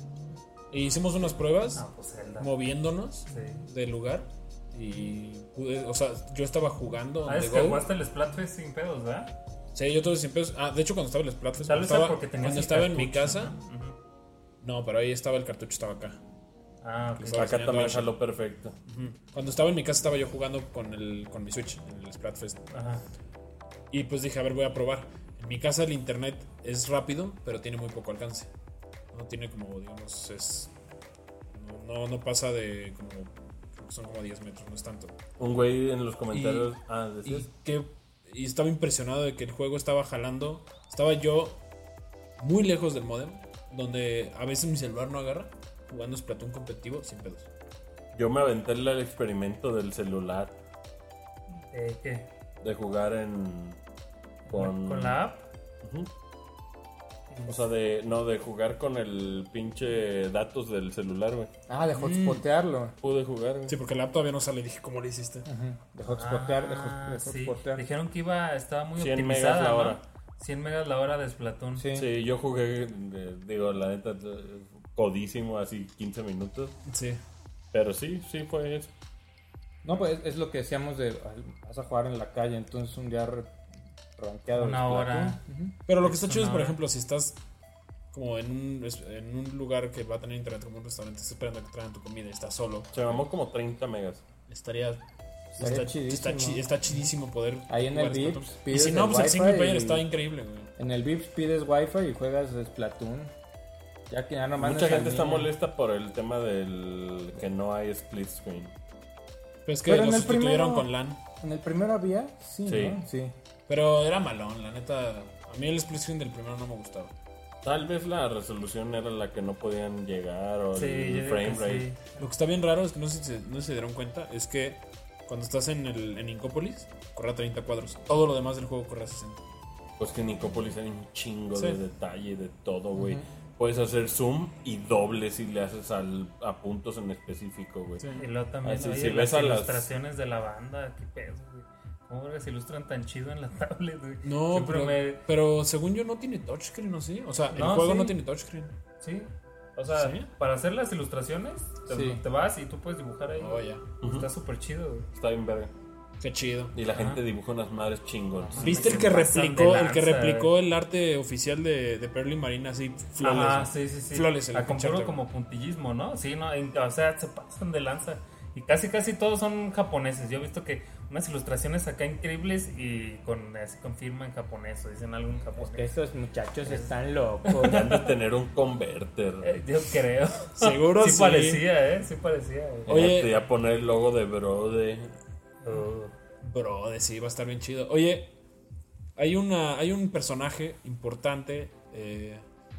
E hicimos unas pruebas Ah, pues Zelda. moviéndonos Sí. del lugar y pude, o sea, yo estaba jugando Ah, on es the que go. jugaste el Splatfest sin pedos, ¿verdad? Sí, yo tuve cien pesos. Ah, de hecho, cuando estaba el Splatfest, Tal cuando vez era estaba, porque tenías cuando el estaba en mi cartucho, casa, ¿no? Ujú. no, pero ahí estaba el cartucho, estaba acá. Ah, ok. Estaba Acá enseñando también Ash. jaló perfecto. Ujú. Cuando estaba en mi casa estaba yo jugando con el con mi Switch en el Splatfest. Ajá. Y pues dije, a ver, voy a probar. En mi casa el internet es rápido, pero tiene muy poco alcance. No tiene como, digamos, es... No, no, no pasa de como... Creo que son como diez metros, no es tanto. Un güey en los comentarios. Y- ah, Y, decías. que, y estaba impresionado de que el juego estaba jalando. Estaba yo muy lejos del modem, donde a veces mi celular no agarra, jugando Splatoon competitivo sin pedos. Yo me aventé el experimento del celular Eh, ¿Qué? de jugar en. Con, ¿Con la app? Ujú. O sea, de. No, de jugar con el pinche datos del celular, güey. Ah, de hotspotearlo. Pude jugar, güey. Sí, porque la app todavía no sale. Dije, ¿cómo le hiciste? Ujú, De hotspotear, de, Ah, hot- de sí. hotspotear. Dijeron que iba, estaba muy cien optimizada, megas la ¿no? hora. cien megas la hora de Splatoon. Sí. Sí, yo jugué, eh, digo, la neta, eh, codísimo, así quince minutos. Sí. Pero sí, sí fue eso. No, pues es, es lo que decíamos de ay, vas a jugar en la calle, entonces un día re- rankeado. Una de hora. Splatoon. Ujú. Pero lo que está Es chido es, una por hora. ejemplo, si estás como en un, es- en un lugar que va a tener internet como un restaurante, estás esperando a que traigan tu comida y estás solo, Se mamó como treinta megas. estaría... Estaría está, chidísimo. está, chi- está chidísimo poder Ahí en jugar el Splatoon. Vips Y pides si no, el pues el Wi-Fi single player y- está increíble, güey. En el Vips pides wifi y juegas Splatoon. Ya que ya no mandas Mucha al gente está niño. molesta por el tema del que no hay split screen. Pero es que Pero en lo el sustituyeron primero- con LAN. En el primero había, sí, Sí. ¿no? Sí. Pero era malón, la neta. A mí el split screen del primero no me gustaba. Tal vez la resolución era la que no podían llegar o Sí, yo el digo frame que rate. sí. Lo que está bien raro es que no sé si se, no sé si se dieron cuenta, es que cuando estás en el en Incópolis, corre a treinta cuadros. Todo lo demás del juego corre a sesenta. Pues que en Nicopolis hay un chingo Sí. de detalle de todo, güey. Puedes hacer zoom y doble si le haces al, a puntos en específico, güey. Sí. Y luego también Ah, sí, oye, si las ves a las- ilustraciones de la banda, qué pedo, güey. ¿Cómo que se ilustran tan chido en la tablet, güey? No, Siempre pero, me- pero según yo no tiene touchscreen, ¿o sí? O sea, el No, juego sí. no tiene touchscreen. Sí. O sea, ¿Sí? para hacer las ilustraciones, te, Sí. te vas y tú puedes dibujar ahí. Oh, ya. Está súper chido, güey. Está bien verga. Qué chido. Y la gente dibuja unas madres chingones. ¿Viste el se que pasan replicó, de el que lanza, replicó el arte oficial de, de Perlin Marina así flawless? Ajá, güey? sí, sí, sí. Flawless el A con pinche puro arte, como puntillismo, ¿no? Sí, no, en- o sea, se pasan de lanza. Y casi, casi todos son japoneses. Yo he visto que unas ilustraciones acá increíbles y con así confirma en japonés o dicen algo en japonés. Que estos muchachos están locos. Han de tener un converter. Eh, yo creo. Seguro sí. sí. parecía, ¿eh? Sí parecía. güey. Oye. Te iba a poner el logo de Brode. Oh. Bro, de sí, va a estar bien chido. Oye, hay una hay un personaje importante eh,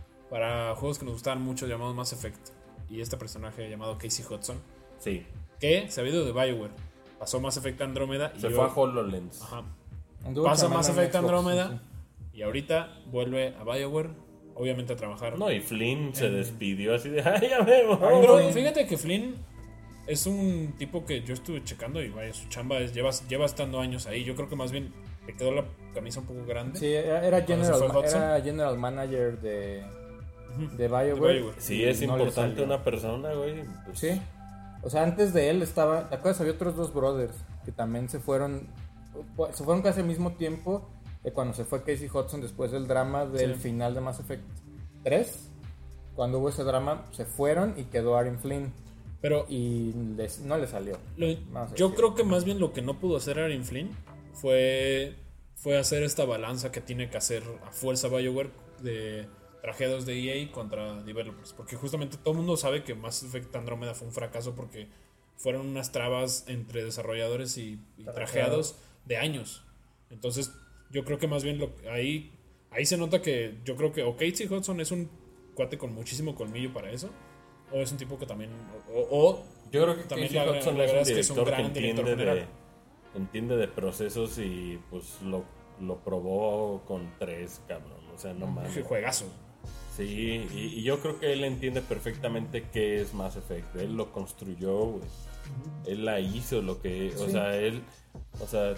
para juegos que nos gustan mucho llamado Mass Effect. Y este personaje llamado Casey Hudson, Sí. que se ha ido de BioWare. Pasó Mass Effect Andrómeda y Se yo- fue a HoloLens. Ajá. Anduvo Pasa chamando Mass en Effect Xbox, Andrómeda sí, sí. y ahorita vuelve a BioWare, obviamente a trabajar. No, y Flynn se despidió así de, ¡ay, ya me voy! Pero fíjate que Flynn es un tipo que yo estuve checando y vaya, su chamba es, lleva, lleva estando años ahí. Yo creo que más bien le quedó la camisa un poco grande. Sí, era, era, Cuando se general, fue Hudson. era general manager de, Ujú. de BioWare. De BioWare. Sí, es No le importante salió. una persona, güey. Pues, Sí. O sea, antes de él estaba, ¿te acuerdas? Había otros dos brothers que también se fueron, se fueron casi al mismo tiempo que cuando se fue Casey Hudson después del drama del Sí. final de Mass Effect tres. Cuando hubo ese drama, se fueron y quedó Aaron Flynn. Pero Y les, no le salió. lo- Vamos a yo decir. creo que más bien lo que no pudo hacer Aaron Flynn fue, fue hacer esta balanza que tiene que hacer a fuerza BioWare de trajedos de E A contra developers. Porque justamente todo el mundo sabe que Mass Effect Andromeda fue un fracaso porque fueron unas trabas entre desarrolladores y, y trajeados de años. Entonces, yo creo que más bien lo, ahí, ahí se nota que yo creo que o Casey Hudson es un cuate con muchísimo colmillo para eso, o es un tipo que también, o, o Yo creo que también Casey la- Hudson la es un verdad es que es un director que gran director entiende de, general. entiende de procesos y pues lo, lo probó con tres, cabrón. O sea, no mames. que juegazo. Sí, y, y yo creo que él entiende perfectamente qué es Mass Effect. Él lo construyó, güey. Él la hizo, lo que, o Sí. sea, él, o sea,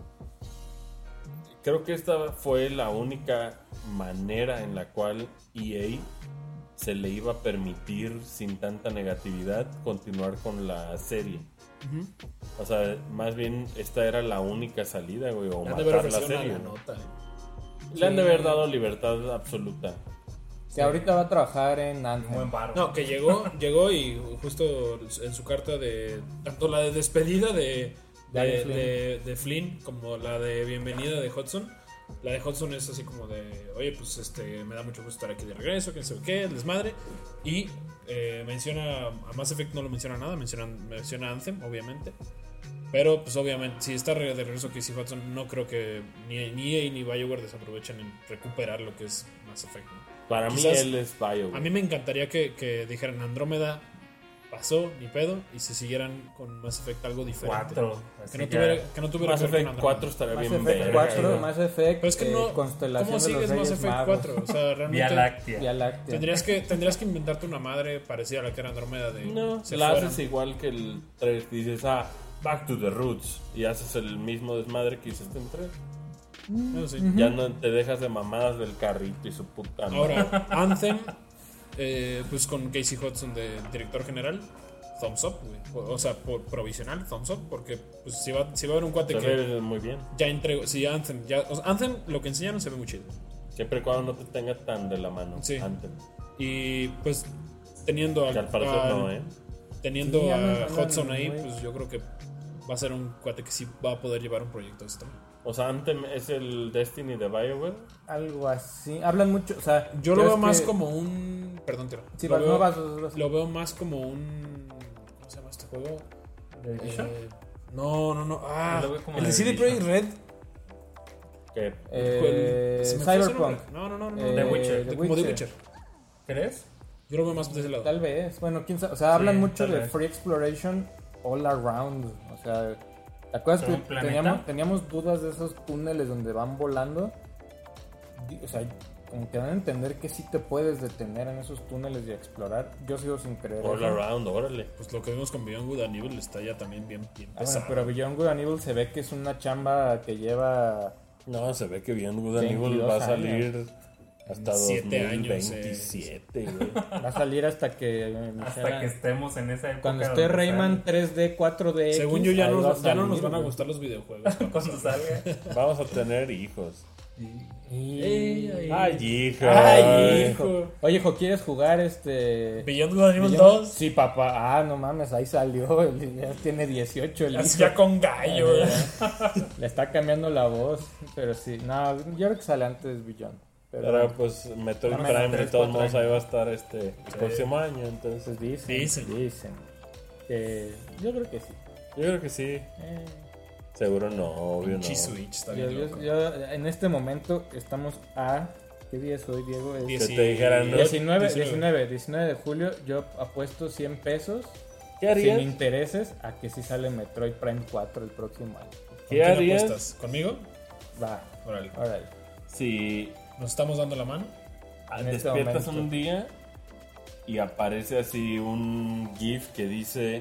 creo que esta fue la única manera en la cual E A se le iba a permitir sin tanta negatividad continuar con la serie. O sea, más bien esta era la única salida, güey, o Le han de haber matar la ofrecido una serie. la nota. eh. Le han de haber dado libertad absoluta. Que ahorita va a trabajar en Un Anthem. buen paro. No, que llegó, llegó y justo en su carta de tanto la de despedida de de, Daniel Flynn. de- de Flynn como la de bienvenida de Hudson. La de Hudson es así como de, oye, pues este me da mucho gusto estar aquí de regreso, que no sé qué, el desmadre. Y eh, menciona, a Mass Effect no lo menciona nada, menciona, menciona Anthem, obviamente. Pero pues obviamente, si está de regreso Casey Hudson, no creo que ni, ni E A ni BioWare desaprovechen en recuperar lo que es Mass Effect, ¿no? Para Quizás- mí él es BioWare. A mí me encantaría que, que dijeran Andrómeda pasó, ni pedo, y se siguieran con Mass Effect algo diferente. Cuatro. Que así no ya. tuviera, que no tuviera Mass que ver con Effect Andrómeda. cuatro estaría Mass bien Effect verga, cuatro, güey. Mass Effect, Pero es que eh, no. Constelación ¿Cómo de los sigues Mass Reyes Effect Magos. cuatro? O sea, realmente. Vía Láctea. Vía Láctea. Tendrías que, tendrías que inventarte una madre parecida a la que era Andrómeda de. No, se la fueran. haces igual que el tres. Dices, ah, back to the roots. Y haces el mismo desmadre que hiciste en tres. Eso sí. Ya no te dejas de mamadas del carrito y su puta madre. Ahora, Anthem, eh, pues con Casey Hudson de director general, thumbs up, güey. O sea, por provisional, thumbs up, porque pues, si, va, si va a haber un cuate Se que ve muy bien. ya entregó. Si Anthem, ya, o sea, Anthem, lo que enseñaron se ve muy chido. Siempre y cuando no te tenga tan de la mano. Sí. Antes. Y pues teniendo Que al, al parecer al- no, ¿eh? teniendo Sí, andan- a andan Hudson ahí, muy- pues yo creo que va a ser un cuate que sí va a poder llevar un proyecto de esto. O sea, Anthem es el Destiny de BioWare. Algo así. Hablan mucho, o sea... Yo ya lo ves veo más que- como un. Perdón, tiro. Sí, lo, vas, veo, no vas, vas, vas. lo veo más como un. ¿Cómo se llama este juego? ¿De Edition? Eh, no, no, no. Ah, Yo lo veo como el de de C D Division. Projekt Red. Que Eh, Se me fue ese Cyberpunk. nombre. No, no, no, no. Eh, The Witcher. The Como The Witcher. Witcher. ¿Crees? Yo lo veo más de ese lado. Tal vez, bueno, quién sabe. O sea, hablan mucho tal de vez. free exploration all around. O sea, ¿te acuerdas ¿Como que un planeta? teníamos, teníamos dudas de esos túneles donde van volando? Di- O sea, como que dan a entender que sí te puedes detener en esos túneles y explorar. Yo sigo sin creer. all eso. around, órale. Pues lo que vimos con Beyond Good and Evil está ya también bien, bien Ah, bueno, pesado. pero Beyond Good and Evil se ve que es una chamba que lleva. No, se ve que bien Good and Evil veintidós va a salir hasta Siete dos mil años, veintisiete, güey. Va a salir hasta que. eh, Hasta Michelle- que estemos en esa época. Cuando esté donde Rayman tres D, cuatro D. Según yo, ya, ahí va no, a ya no nos salir, van a güey. gustar los videojuegos. salga- Cuando salga. Vamos a tener hijos. Y- Ay, hijo. Ay, hijo. Oye, hijo, ¿quieres jugar este. Beyond Good and Evil Beyond- dos. Sí, papá. Ah, no mames, ahí salió. el- Ya tiene dieciocho el Así hijo. ya con gallo, güey. Le está cambiando la voz. Pero sí, no, yo creo que sale antes Beyond. Pero, Pero pues Metroid Dame Prime de tres, todos cuatro modos años. ahí va a estar este el próximo año, entonces pues dicen. Dicen. Dicen. Que yo creo que sí. yo creo que sí. Eh, Seguro no, obvio no. Pinche Switch, está yo, bien yo- loco. yo- en este momento estamos a. ¿Qué día es hoy, Diego? Es Diez- Que te dijeran, ¿no? diecinueve, diecinueve. diecinueve, diecinueve de julio. Yo apuesto cien pesos ¿Qué harías? sin intereses a que sí sale Metroid Prime cuatro el próximo año. ¿Con ¿Qué quién harías? apuestas? ¿Conmigo? Va, Órale. órale. Si ¿Nos estamos dando la mano? En este despiertas momento. un día y aparece así un GIF que dice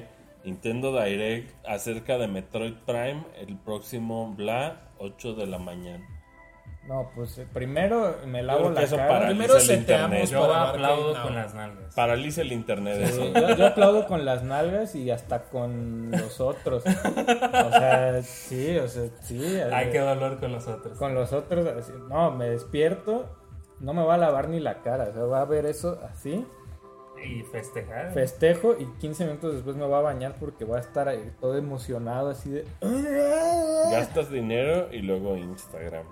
Nintendo Direct acerca de Metroid Prime el próximo bla ocho de la mañana. No, pues eh, primero me Yo lavo creo que la eso cara. paraliza Primero el seteamos internet. Yo para aplaudo Arcade con Now. las nalgas. Paraliza el internet eso. Sí, yo, yo aplaudo con las nalgas y hasta con los otros. O sea, sí, o sea, sí. Ay, eh, qué dolor con los otros. Con los otros, así, no, me despierto, no me va a lavar ni la cara, o sea, va a ver eso así, Y festejar. festejo y quince minutos después me voy a bañar porque voy a estar ahí todo emocionado así de... Gastas dinero y luego Instagram.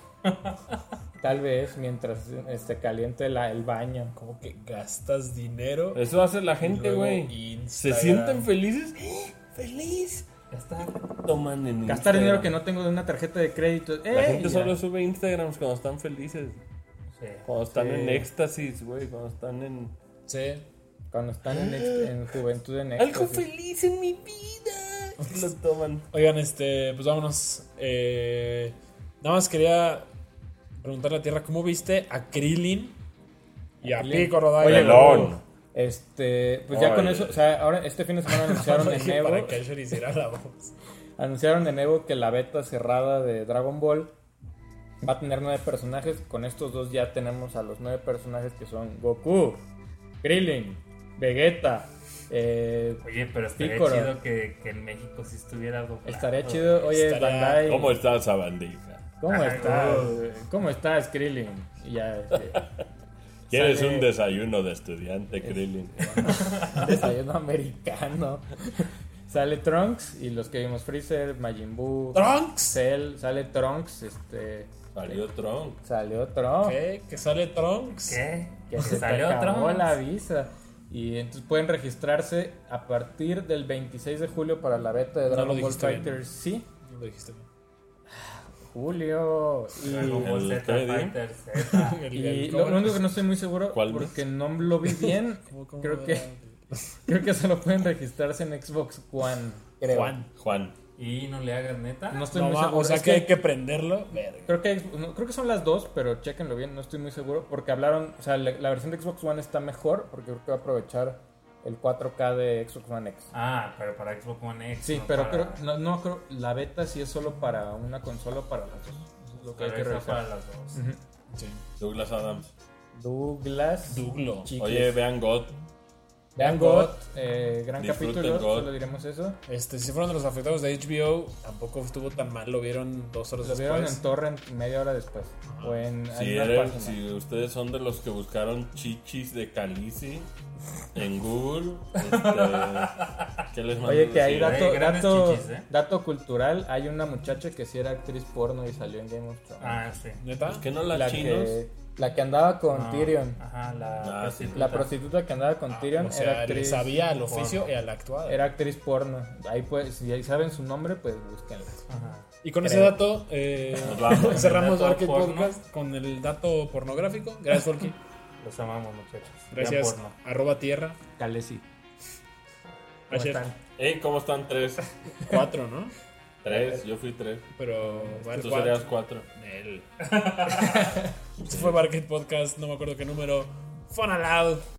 Tal vez mientras este, caliente la- el baño. Como que gastas dinero. Eso hace la y gente, luego güey. Se Instagram. sienten felices. ¡Feliz! Ya está. Toman en Gastar Instagram. dinero que no tengo de una tarjeta de crédito. La ¡eh! gente Y ya. solo sube Instagrams cuando están felices. Sí. Cuando están Sí. en éxtasis, güey. Cuando están en... Sí. Cuando están en, ex- en juventud en Algo éxtasis. feliz en mi vida. Y lo toman. Oigan, este, pues vámonos. Eh, nada más quería preguntarle a Tierra, ¿cómo viste a Krillin y a Krillin. Piccolo Daimon? Oye, Pelón. Este, pues ya con Oye. eso, o sea, ahora este fin de semana anunciaron en Dije Evo, para que Asher hiciera la voz. anunciaron en Evo que la beta cerrada de Dragon Ball va a tener nueve personajes. Con estos dos ya tenemos a los nueve personajes que son Goku, Krillin, Vegeta. Eh, Oye, pero estaría Piccolo. chido que, que en México sí estuviera doblado. estaría chido. Oye, Estaría- Bandai, ¿Cómo está esa bandija? ¿cómo Ay, estás? güey. ¿Cómo estás, Krillin? Y ya, este, ¿Quieres sale un desayuno de estudiante, Krillin? desayuno americano. Sale Trunks y los que vimos Freezer, Majin Buu, ¿Trunks? Cell, sale Trunks, este, Salió Tron. salió Trunks. ¿Qué? ¿Que sale Trunks? ¿Qué? Que se salió te acabó Trunks. la visa. Y entonces pueden registrarse a partir del veintiséis de julio para la beta de No Dragon lo Ball dijiste bien. Fighters. Sí, No lo dijiste bien. Julio. Y, Dragon Ball El Z Teddy. Fighter Z. El- y el- lo, lo único que no estoy muy seguro ¿Cuál porque no lo vi bien. ¿Cómo- cómo creo era? que creo que solo pueden registrarse en Xbox One. Creo. Juan. Juan. Y no le hagas neta. No estoy No muy va, seguro. o sea Es que hay que prenderlo. Verga. Creo que, no, creo que son las dos, pero chéquenlo bien, no estoy muy seguro. Porque hablaron, o sea, la, la versión de Xbox One está mejor porque creo que va a aprovechar el cuatro K de Xbox One X. Ah, pero para Xbox One X. Sí, no pero para- creo, no, no creo, la beta sí es solo para una consola o para las dos. Eso es lo que hay Pero que esa revisar. para las dos. Ujú. Sí. Douglas Adams. Douglas. Douglo. Chiques. Oye, vean God. Vean God, eh, gran Disfruten capítulo, God. solo diremos eso. Este, si fueron de los afectados de H B O, tampoco estuvo tan mal. Lo vieron dos horas Lo vieron después. en torrent media hora después. O en Si, en una eres- página. si ustedes son de los que buscaron chichis de Calici en Google, este, ¿qué les mando Oye, que hay decir? dato, Hay grandes dato, chichis, ¿eh? dato cultural. Hay una muchacha que sí era actriz porno y salió en Game of Thrones. Ah, sí. ¿Neta? ¿Por qué no las la, chinos? que, la que andaba con Ah, Tyrion. Ajá, la Ah, prostituta. La prostituta que andaba con Ah, Tyrion o sea, era le actriz. sabía al oficio porno. y a la actuada. Era actriz porno. Ahí pues, si ahí saben su nombre, pues búsquenla. Ajá. Y con Creo. ese dato eh, Nos vamos. cerramos Dato Arcade porno. Podcast con el dato pornográfico. Gracias, Folky. Los amamos, muchachos. Gracias. Vean porno. Arroba tierra. Calesi. ¿Cómo Asher. están? Hey, ¿cómo están? Tres. Cuatro, ¿no? Tres, yo fui tres. Pero va el Tú cuatro. serías cuatro. Él. Este fue Arcade Podcast, no me acuerdo qué número. Fun Aloud.